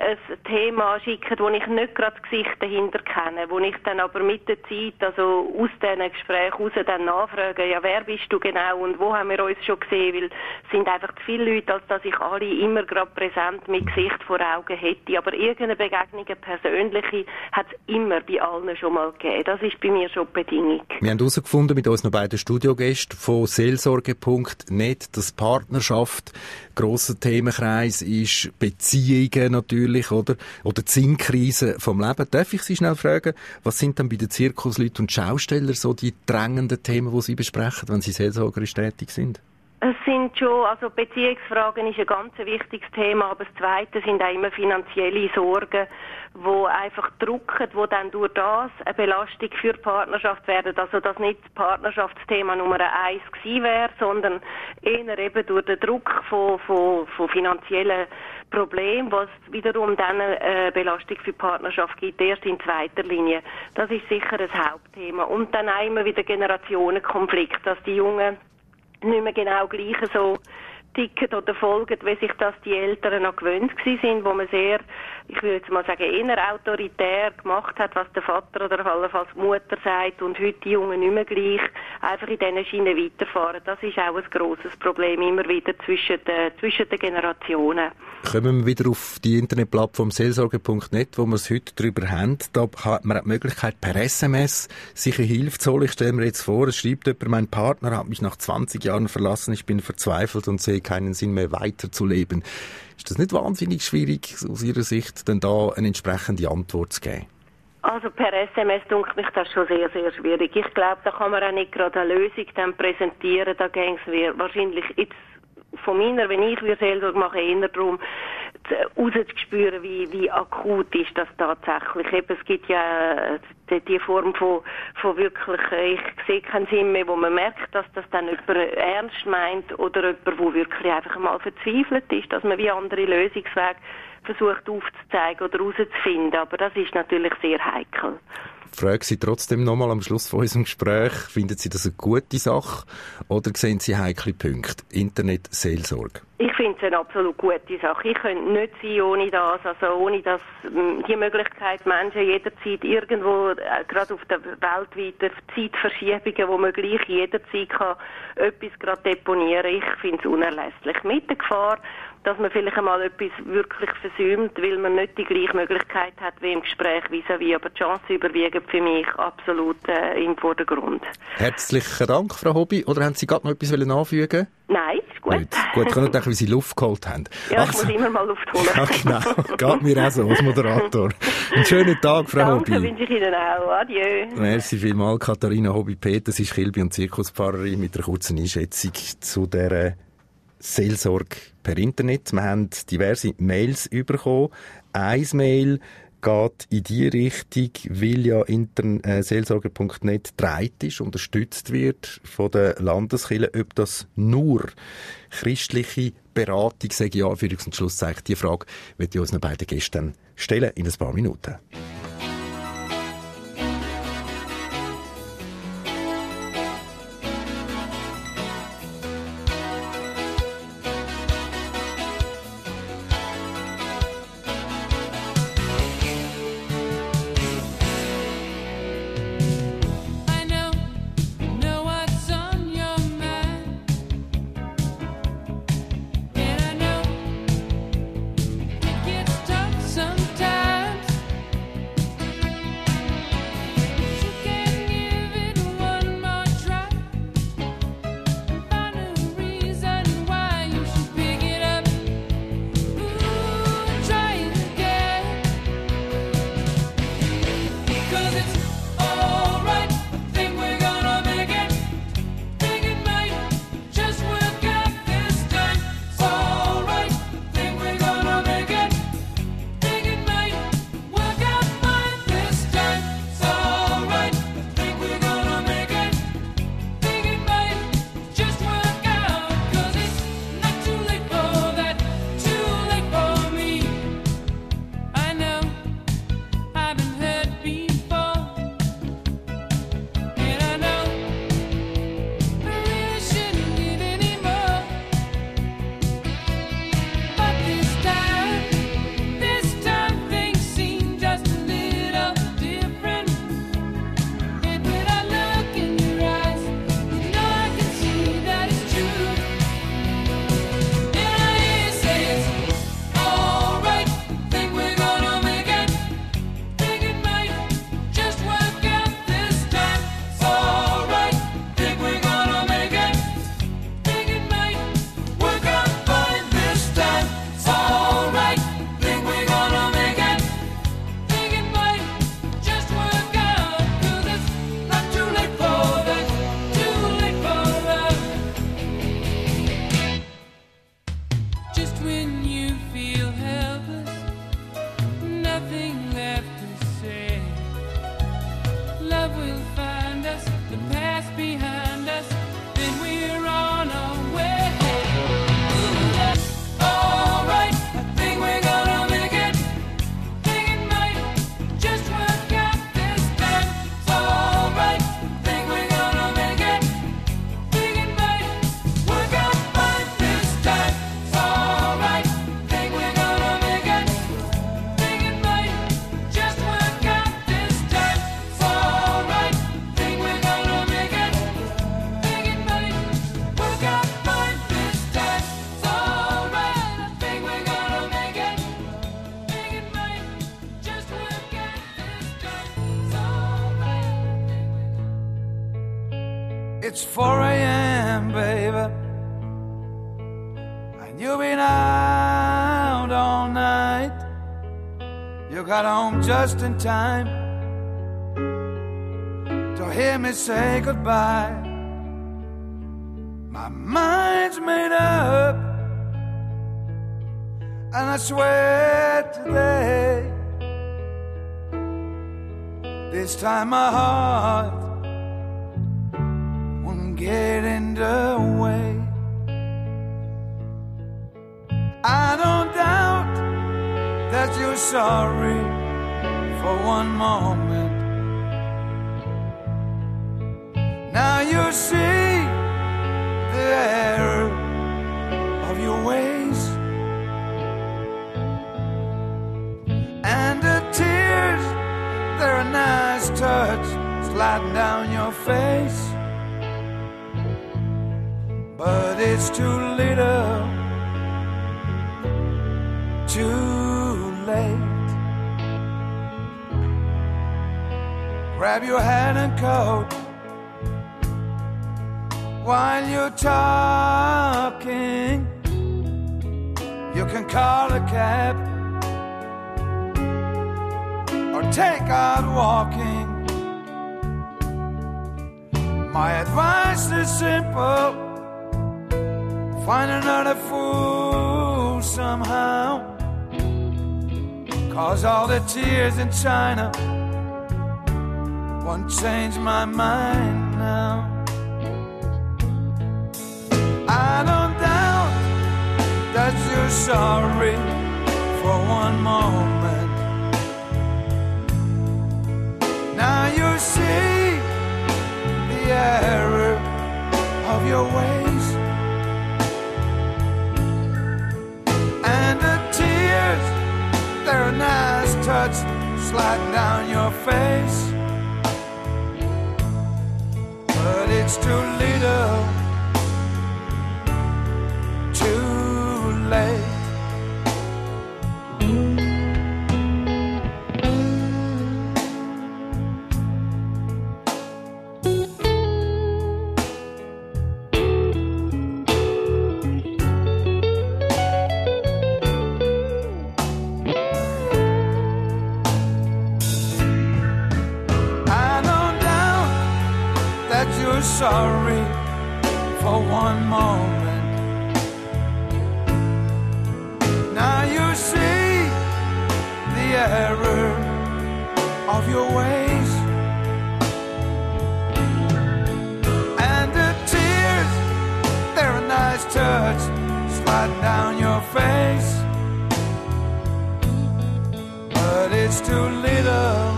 Thema schicken, wo ich nicht gerade das Gesicht dahinter kenne, wo ich dann aber mit der Zeit, also aus diesen Gesprächen raus dann nachfrage, ja, wer bist du genau und wo haben wir uns schon gesehen, weil es sind einfach zu viele Leute, als dass ich alle immer gerade präsent mit Gesicht vor Augen hätte. Aber irgendeine Begegnung, eine persönliche, hat es immer bei allen schon mal gegeben. Das ist bei mir schon die Bedingung. Wir haben herausgefunden mit unseren beiden Studiogästen von Seelsorge Punkt net, dass Partnerschaft grosser Themenkreis ist, Beziehungen natürlich, oder? Oder die Sinnkrise vom Leben. Darf ich Sie schnell fragen, was sind dann bei den Zirkusleuten und Schaustellern so die drängenden Themen, die Sie besprechen, wenn Sie seelsorgerisch tätig sind? Es sind schon, also Beziehungsfragen ist ein ganz wichtiges Thema, aber das Zweite sind auch immer finanzielle Sorgen, die einfach drucken, die dann durch das eine Belastung für die Partnerschaft werden. Also dass nicht das Partnerschaftsthema Nummer eins gewesen wäre, sondern eher eben durch den Druck von, von, von finanziellen Problemen, was wiederum dann eine Belastung für die Partnerschaft gibt, erst in zweiter Linie. Das ist sicher ein Hauptthema. Und dann auch immer wieder Generationenkonflikt, dass die Jungen nicht mehr genau gleich so ticken oder folgen, wie sich das die Eltern noch gewöhnt gewesen sind, wo man sehr, ich würde jetzt mal sagen, eher autoritär gemacht hat, was der Vater oder allenfalls die Mutter sagt und heute die Jungen nicht mehr gleich einfach in diesen Schienen weiterfahren. Das ist auch ein grosses Problem immer wieder zwischen den, zwischen den Generationen. Kommen wir wieder auf die Internetplattform seelsorge Punkt net, wo wir es heute darüber haben. Da hat man die Möglichkeit, per S M S sich eine Hilfe zu holen. Ich stelle mir jetzt vor, es schreibt jemand, mein Partner hat mich nach zwanzig Jahren verlassen, ich bin verzweifelt und sehe keinen Sinn mehr weiterzuleben. Ist das nicht wahnsinnig schwierig, aus Ihrer Sicht, denn da eine entsprechende Antwort zu geben? Also per S M S dunkelt mich das schon sehr, sehr schwierig. Ich glaube, da kann man auch nicht gerade eine Lösung dann präsentieren. Da ging es wahrscheinlich jetzt von meiner, wenn ich Seelsorge mache, eher darum, rauszuspüren, wie, wie akut ist das tatsächlich. Eben, es gibt ja die, die Form von, von wirklich, ich sehe keinen Sinn mehr, wo man merkt, dass das dann jemand ernst meint oder jemand, der wirklich einfach mal verzweifelt ist, dass man wie andere Lösungswege versucht aufzuzeigen oder herauszufinden. Aber das ist natürlich sehr heikel. Ich frage Sie trotzdem nochmal am Schluss von unserem Gespräch, finden Sie das eine gute Sache oder sehen Sie heikle Punkte? Internet-Seelsorge. Ich finde es eine absolut gute Sache. Ich könnte nicht sein ohne das, also ohne dass die Möglichkeit, Menschen jederzeit irgendwo, äh, gerade auf der weltweiten Zeitverschiebungen, wo man gleich jederzeit kann, etwas gerade deponieren. Ich finde es unerlässlich. Mit der Gefahr, dass man vielleicht einmal etwas wirklich versäumt, weil man nicht die gleiche Möglichkeit hat wie im Gespräch vis-à-vis. Aber die Chancen überwiegen für mich absolut äh, im Vordergrund. Herzlichen Dank, Frau Hobby. Oder haben Sie gerade noch etwas anfügen? Nein, ist gut. Gut, gut. Ich kann nicht denken, wie Sie Luft geholt haben. Ja, also, ich muss immer mal Luft holen. Ja, genau. Geht mir auch so als Moderator. Einen schönen Tag, Frau Danke, Hobby. Danke, wünsche ich Ihnen auch. Adieu. Merci vielmals, Katharina Hobby-Peters ist Kilby- und Zirkuspfarrerin mit einer kurzen Einschätzung zu dieser Seelsorge per Internet. Wir haben diverse Mails bekommen. Ein Mail geht in die Richtung, weil ja äh, seelsorge Punkt net dreit ist, unterstützt wird von der Landeskirche, ob das nur christliche Beratung sei. Ja, Anführungs- und Schlusszeichen. Die Frage wird ich unseren beiden Gästen stellen in ein paar Minuten. Sometimes nothing left to say. Love will find us, the past behind us, then we're on our way. All right, I think we're gonna make it. Think it might just work out this time. It's all right, I think we're gonna make it. Think it might work out fine this time. It's all right, I think we're gonna make it. Think it might just work out this time. It's all right, I think we're gonna make it. Think it might work out fine this time. It's all right, I think we're gonna make it. Think it might just work out this time. It's all right. It's four a.m., baby, and you've been out all night. You got home just in time to hear me say goodbye. My mind's made up, and I swear today, this time my heart won't get in the way. I don't doubt that you're sorry for one moment. Now you see the error of your ways, and the tears, they're a nice touch sliding down your face. But it's too little, too late. Grab your hat and coat while you're talking. You can call a cab or take out walking. My advice is simple: find another fool somehow, 'cause all the tears in China won't change my mind now. I don't doubt that you're sorry for one moment. Now you see the error of your ways, and the tears, they're a nice touch sliding down your face. But it's too little, too late. Sorry for one moment. Now you see the error of your ways, and the tears, they're a nice touch sliding down your face. But it's too little,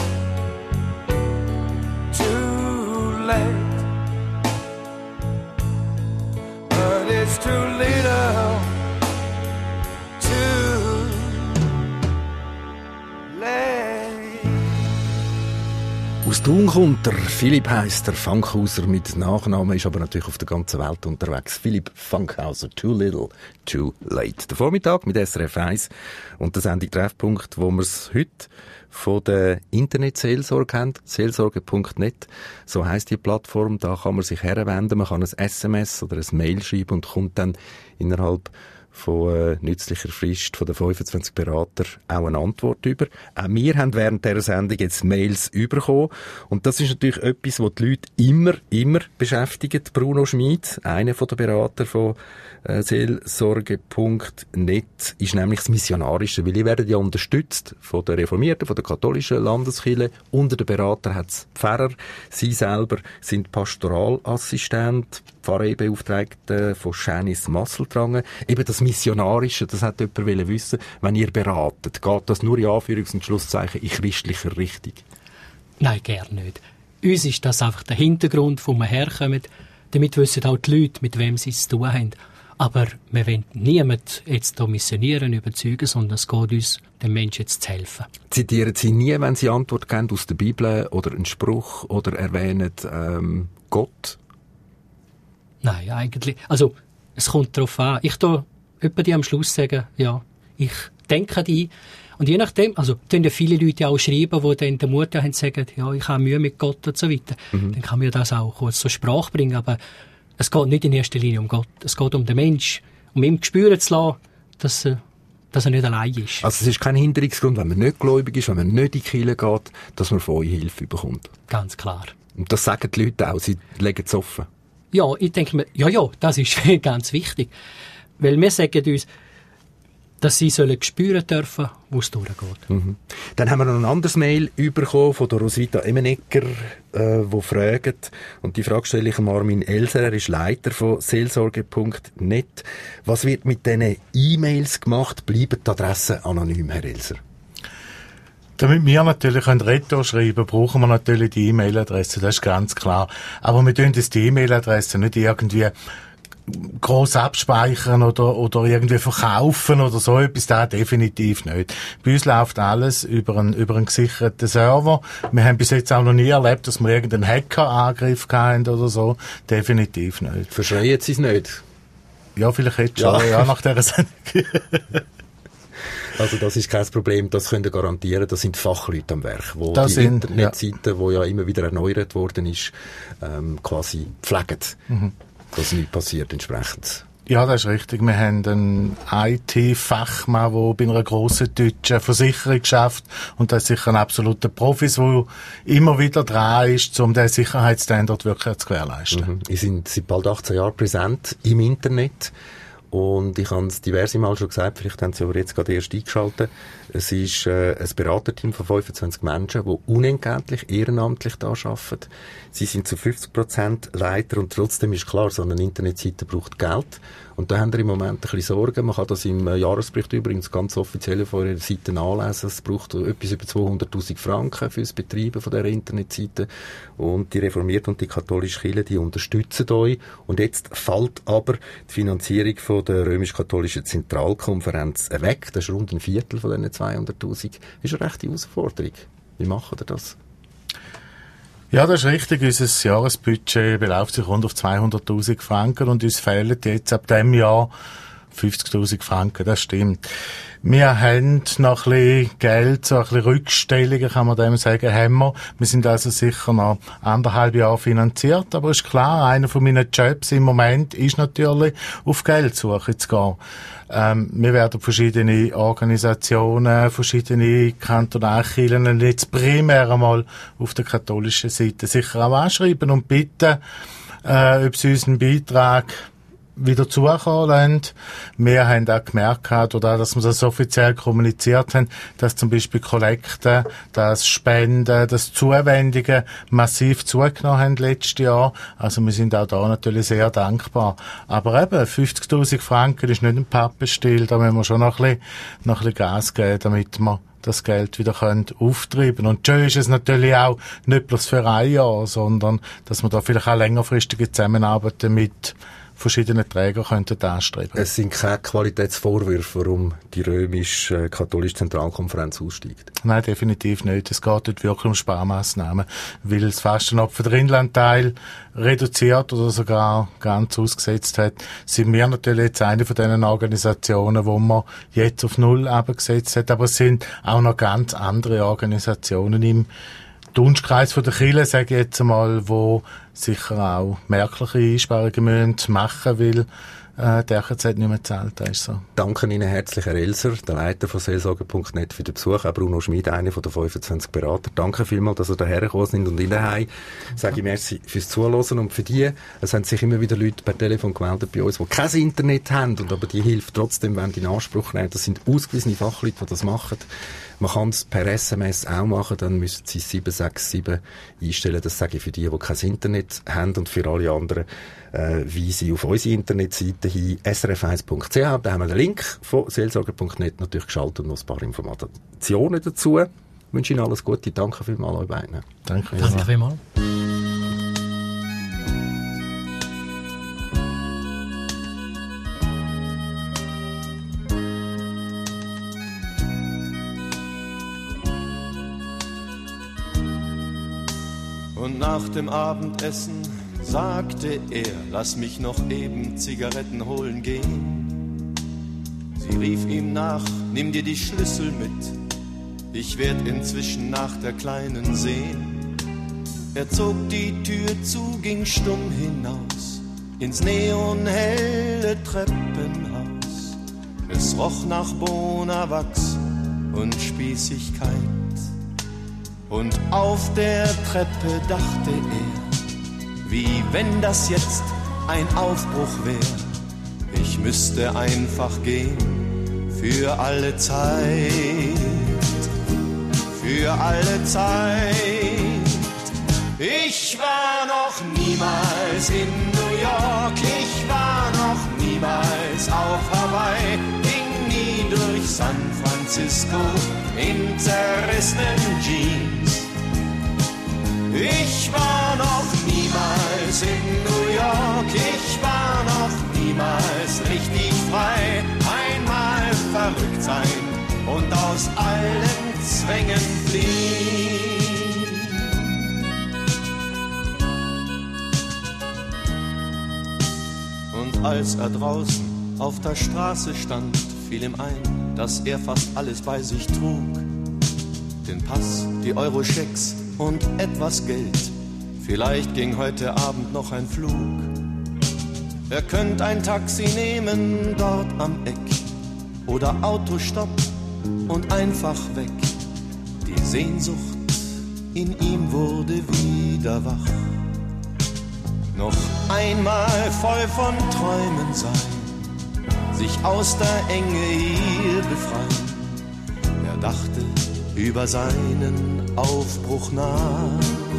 too late. It's too little, too late. Aus Thun kommt der Philipp, heisst der Fankhauser mit Nachnamen, ist aber natürlich auf der ganzen Welt unterwegs. Philipp Fankhauser, Too Little, Too Late. Der Vormittag mit S R F eins und der Sendung Treffpunkt, wo wir es heute von der Internetseelsorge haben, seelsorge punkt net, so heisst die Plattform. Da kann man sich herwenden, man kann ein S M S oder ein Mail schreiben und kommt dann innerhalb von äh, nützlicher Frist von den fünfundzwanzig Beratern auch eine Antwort über. Auch wir haben während dieser Sendung jetzt Mails bekommen. Und das ist natürlich etwas, was die Leute immer, immer beschäftigt. Bruno Schmid, einer der Berater von äh, Seelsorge Punkt net, ist nämlich das Missionarische, weil die werden ja unterstützt von den Reformierten, von der katholischen Landeskirche. Unter den Beratern hat es Pfarrer. Sie selber sind Pastoralassistent, Pfarreibeauftragte von Schänis Masseltrangen. Eben das Missionarische, das hat jemand wissen, wenn ihr beratet, geht das nur in Anführungs- und Schlusszeichen in christlicher Richtung? Nein, gern nicht. Uns ist das einfach der Hintergrund, wo wir herkommen. Damit wissen auch die Leute, mit wem sie es zu tun haben. Aber wir wollen niemanden jetzt hier missionieren, überzeugen, sondern es geht uns, den Menschen jetzt zu helfen. Zitieren Sie nie, wenn Sie Antwort geben aus der Bibel oder einen Spruch oder erwähnen ähm, Gott? Nein, eigentlich. Also, es kommt darauf an. Ich tue etwa die am Schluss sagen, ja, ich denke an die. Und je nachdem, also, dann ja viele Leute auch schreiben, die dann der Mutter haben, sagen, ja, ich habe Mühe mit Gott und so weiter. Mhm. Dann kann man das auch kurz zur Sprache bringen. Aber es geht nicht in erster Linie um Gott. Es geht um den Mensch, um ihm spüren zu lassen, dass, äh, dass er nicht allein ist. Also es ist kein Hinderungsgrund, wenn man nicht gläubig ist, wenn man nicht in die Kirche geht, dass man von euch Hilfe bekommt. Ganz klar. Und das sagen die Leute auch, sie legen es offen. Ja, ich denke mir, ja, ja, das ist ganz wichtig. Weil wir sagen uns, dass sie sollen spüren dürfen, wo es durchgeht. Mhm. Dann haben wir noch ein anderes Mail bekommen von der Roswitha Emenegger, äh, die fragt, und die Frage stelle ich Armin Elser, er ist Leiter von Seelsorge Punkt net. Was wird mit diesen E-Mails gemacht? Bleiben die Adressen anonym, Herr Elser? Damit wir natürlich Retro schreiben können, brauchen wir natürlich die E-Mail-Adresse, das ist ganz klar. Aber wir tun das die E-Mail-Adresse nicht irgendwie gross abspeichern oder, oder irgendwie verkaufen oder so etwas, da definitiv nicht. Bei uns läuft alles über einen, über einen gesicherten Server. Wir haben bis jetzt auch noch nie erlebt, dass wir irgendeinen Hackerangriff hatten oder so. Definitiv nicht. Verschreien Sie es nicht? Ja, vielleicht jetzt schon, ja, ja nach dieser Sendung. Also das ist kein Problem, das können wir garantieren, das sind Fachleute am Werk, wo das die sind, Internetseite, ja. wo ja immer wieder erneuert worden ist, ähm, quasi pflegen, mhm. dass nichts passiert entsprechend. Ja, das ist richtig. Wir haben einen I T-Fachmann, der bei einer grossen deutschen Versicherung schafft, und das ist sicher ein absoluter Profi, der immer wieder dran ist, um den Sicherheitsstandard wirklich zu gewährleisten. Mhm. Sie sind seit bald achtzehn Jahren präsent im Internet. Und ich habe es diverse Mal schon gesagt, vielleicht haben Sie aber jetzt gerade erst eingeschaltet. Es ist äh, ein Beraterteam von fünfundzwanzig Menschen, die unentgeltlich, ehrenamtlich da arbeiten. Sie sind zu fünfzig Prozent Leiter, und trotzdem ist klar, so eine Internetseite braucht Geld. Und da haben wir im Moment ein bisschen Sorgen. Man kann das im Jahresbericht übrigens ganz offiziell auf eurer Seite nachlesen. Es braucht etwas über zweihunderttausend Franken für das Betreiben von dieser Internetseite. Und die Reformierte und die katholische Kirche, die unterstützen euch. Und jetzt fällt aber die Finanzierung von der römisch-katholischen Zentralkonferenz weg. Das ist rund ein Viertel von diesen zweihunderttausend. Das ist eine rechte Herausforderung. Wie machen ihr das? Ja, das ist richtig. Unser Jahresbudget beläuft sich rund auf zweihunderttausend Franken, und uns fehlen jetzt ab diesem Jahr fünfzigtausend Franken, das stimmt. Wir haben noch ein bisschen Geld, so ein bisschen Rückstellungen, kann man dem sagen, haben wir. Wir sind also sicher noch anderthalb Jahre finanziert, aber ist klar, einer von meinen Jobs im Moment ist natürlich, auf Geldsuche zu gehen. Ähm, wir werden verschiedene Organisationen, verschiedene Kantonalkirchen jetzt primär einmal auf der katholischen Seite sicher auch anschreiben und bitten, äh, ob sie unseren Beitrag wieder zukommen lassen. Wir haben auch gemerkt, oder dass wir das offiziell kommuniziert haben, dass zum Beispiel Kollekte, das Spenden, das Zuwendungen massiv zugenommen haben letztes Jahr. Also wir sind auch da natürlich sehr dankbar. Aber eben, fünfzigtausend Franken ist nicht ein Pappenstiel, da müssen wir schon noch ein bisschen, noch ein bisschen Gas geben, damit wir das Geld wieder können auftreiben. Und schön ist es natürlich auch nicht bloß für ein Jahr, sondern dass wir da vielleicht auch längerfristige Zusammenarbeiten mit verschiedene Träger könnten anstreben. Es sind keine Qualitätsvorwürfe, warum die römisch-katholische Zentralkonferenz aussteigt? Nein, definitiv nicht. Es geht dort wirklich um Sparmaßnahmen, weil das Fastenopfer den Inlandteil reduziert oder sogar ganz ausgesetzt hat, sind wir natürlich jetzt eine von diesen Organisationen, wo man jetzt auf Null abgesetzt hat, aber es sind auch noch ganz andere Organisationen im Dunstkreis von der Kirche, sage ich jetzt einmal, wo sicher auch merkliche Einsparungen müssen machen, weil äh, die E K Z nicht mehr zählt. Das ist so. Danke Ihnen herzlich, Herr Elser, der Leiter von seelsorge punkt net, für den Besuch. Auch Bruno Schmid, einer von den fünfundzwanzig Beratern. Danke vielmals, dass ihr daher gekommen sind und in daheim. Sage ich merci fürs Zuhören und für die. Es haben sich immer wieder Leute per Telefon gemeldet bei uns, die kein Internet haben und aber die Hilfe trotzdem in Anspruch nehmen. Das sind ausgewiesene Fachleute, die das machen. Man kann es per S M S auch machen, dann müssen Sie sieben sechs sieben einstellen. Das sage ich für die, die kein Internet haben und für alle anderen, äh, wie Sie auf unsere Internetseite hin, s r f eins punkt c h. Da haben wir den Link von seelsorge punkt net natürlich geschaltet und noch ein paar Informationen dazu. Ich wünsche Ihnen alles Gute. Danke vielmals euch beiden. Danke, Danke vielmals. Und nach dem Abendessen sagte er, lass mich noch eben Zigaretten holen gehen. Sie rief ihm nach, nimm dir die Schlüssel mit, ich werd inzwischen nach der Kleinen sehen. Er zog die Tür zu, ging stumm hinaus, ins neonhelle Treppenhaus. Es roch nach Bonawachs und Spießigkeit. Und auf der Treppe dachte er, wie wenn das jetzt ein Aufbruch wär. Ich müsste einfach gehen, für alle Zeit, für alle Zeit. Ich war noch niemals in New York, ich war noch niemals auf Hawaii, ging nie durch San Francisco in zerrissenen Jeans. Ich war noch niemals in New York, ich war noch niemals richtig frei. Einmal verrückt sein und aus allen Zwängen fliehen. Und als er draußen auf der Straße stand, fiel ihm ein, dass er fast alles bei sich trug. Den Pass, die Euro-Schecks und etwas Geld. Vielleicht ging heute Abend noch ein Flug. Er könnte ein Taxi nehmen dort am Eck oder Autostopp und einfach weg. Die Sehnsucht in ihm wurde wieder wach. Noch einmal voll von Träumen sein, sich aus der Enge hier befreien. Er dachte über seinen Aufbruch nach,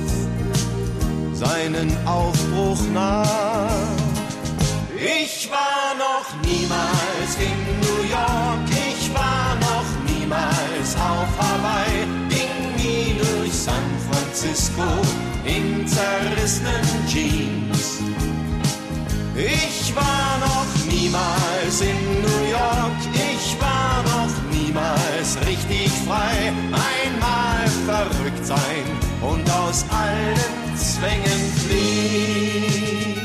seinen Aufbruch nach. Ich war noch niemals in New York, ich war noch niemals auf Hawaii, ging nie durch San Francisco in zerrissenen Jeans. Ich war noch niemals in New York, ich war noch niemals richtig frei. Einmal verrückt sein und aus allen Zwängen fliehen.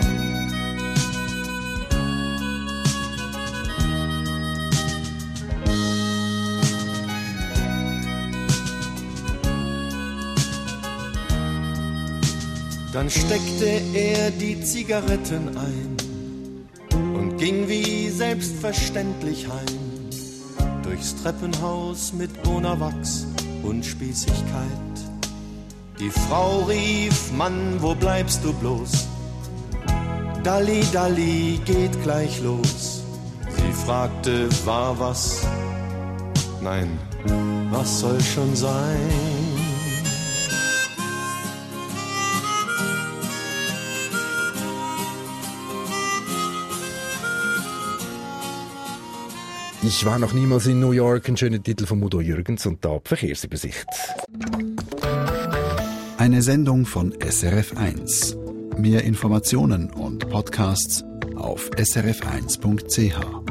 Dann steckte er die Zigaretten ein und ging wie selbstverständlich heim, durchs Treppenhaus mit Bonawachs und Spießigkeit. Die Frau rief, Mann, wo bleibst du bloß? Dalli, Dalli, geht gleich los. Sie fragte, war was? Nein, was soll schon sein? Ich war noch niemals in New York, ein schöner Titel von Udo Jürgens und da die Verkehrsübersicht. Eine Sendung von S R F eins. Mehr Informationen und Podcasts auf s r f eins punkt c h.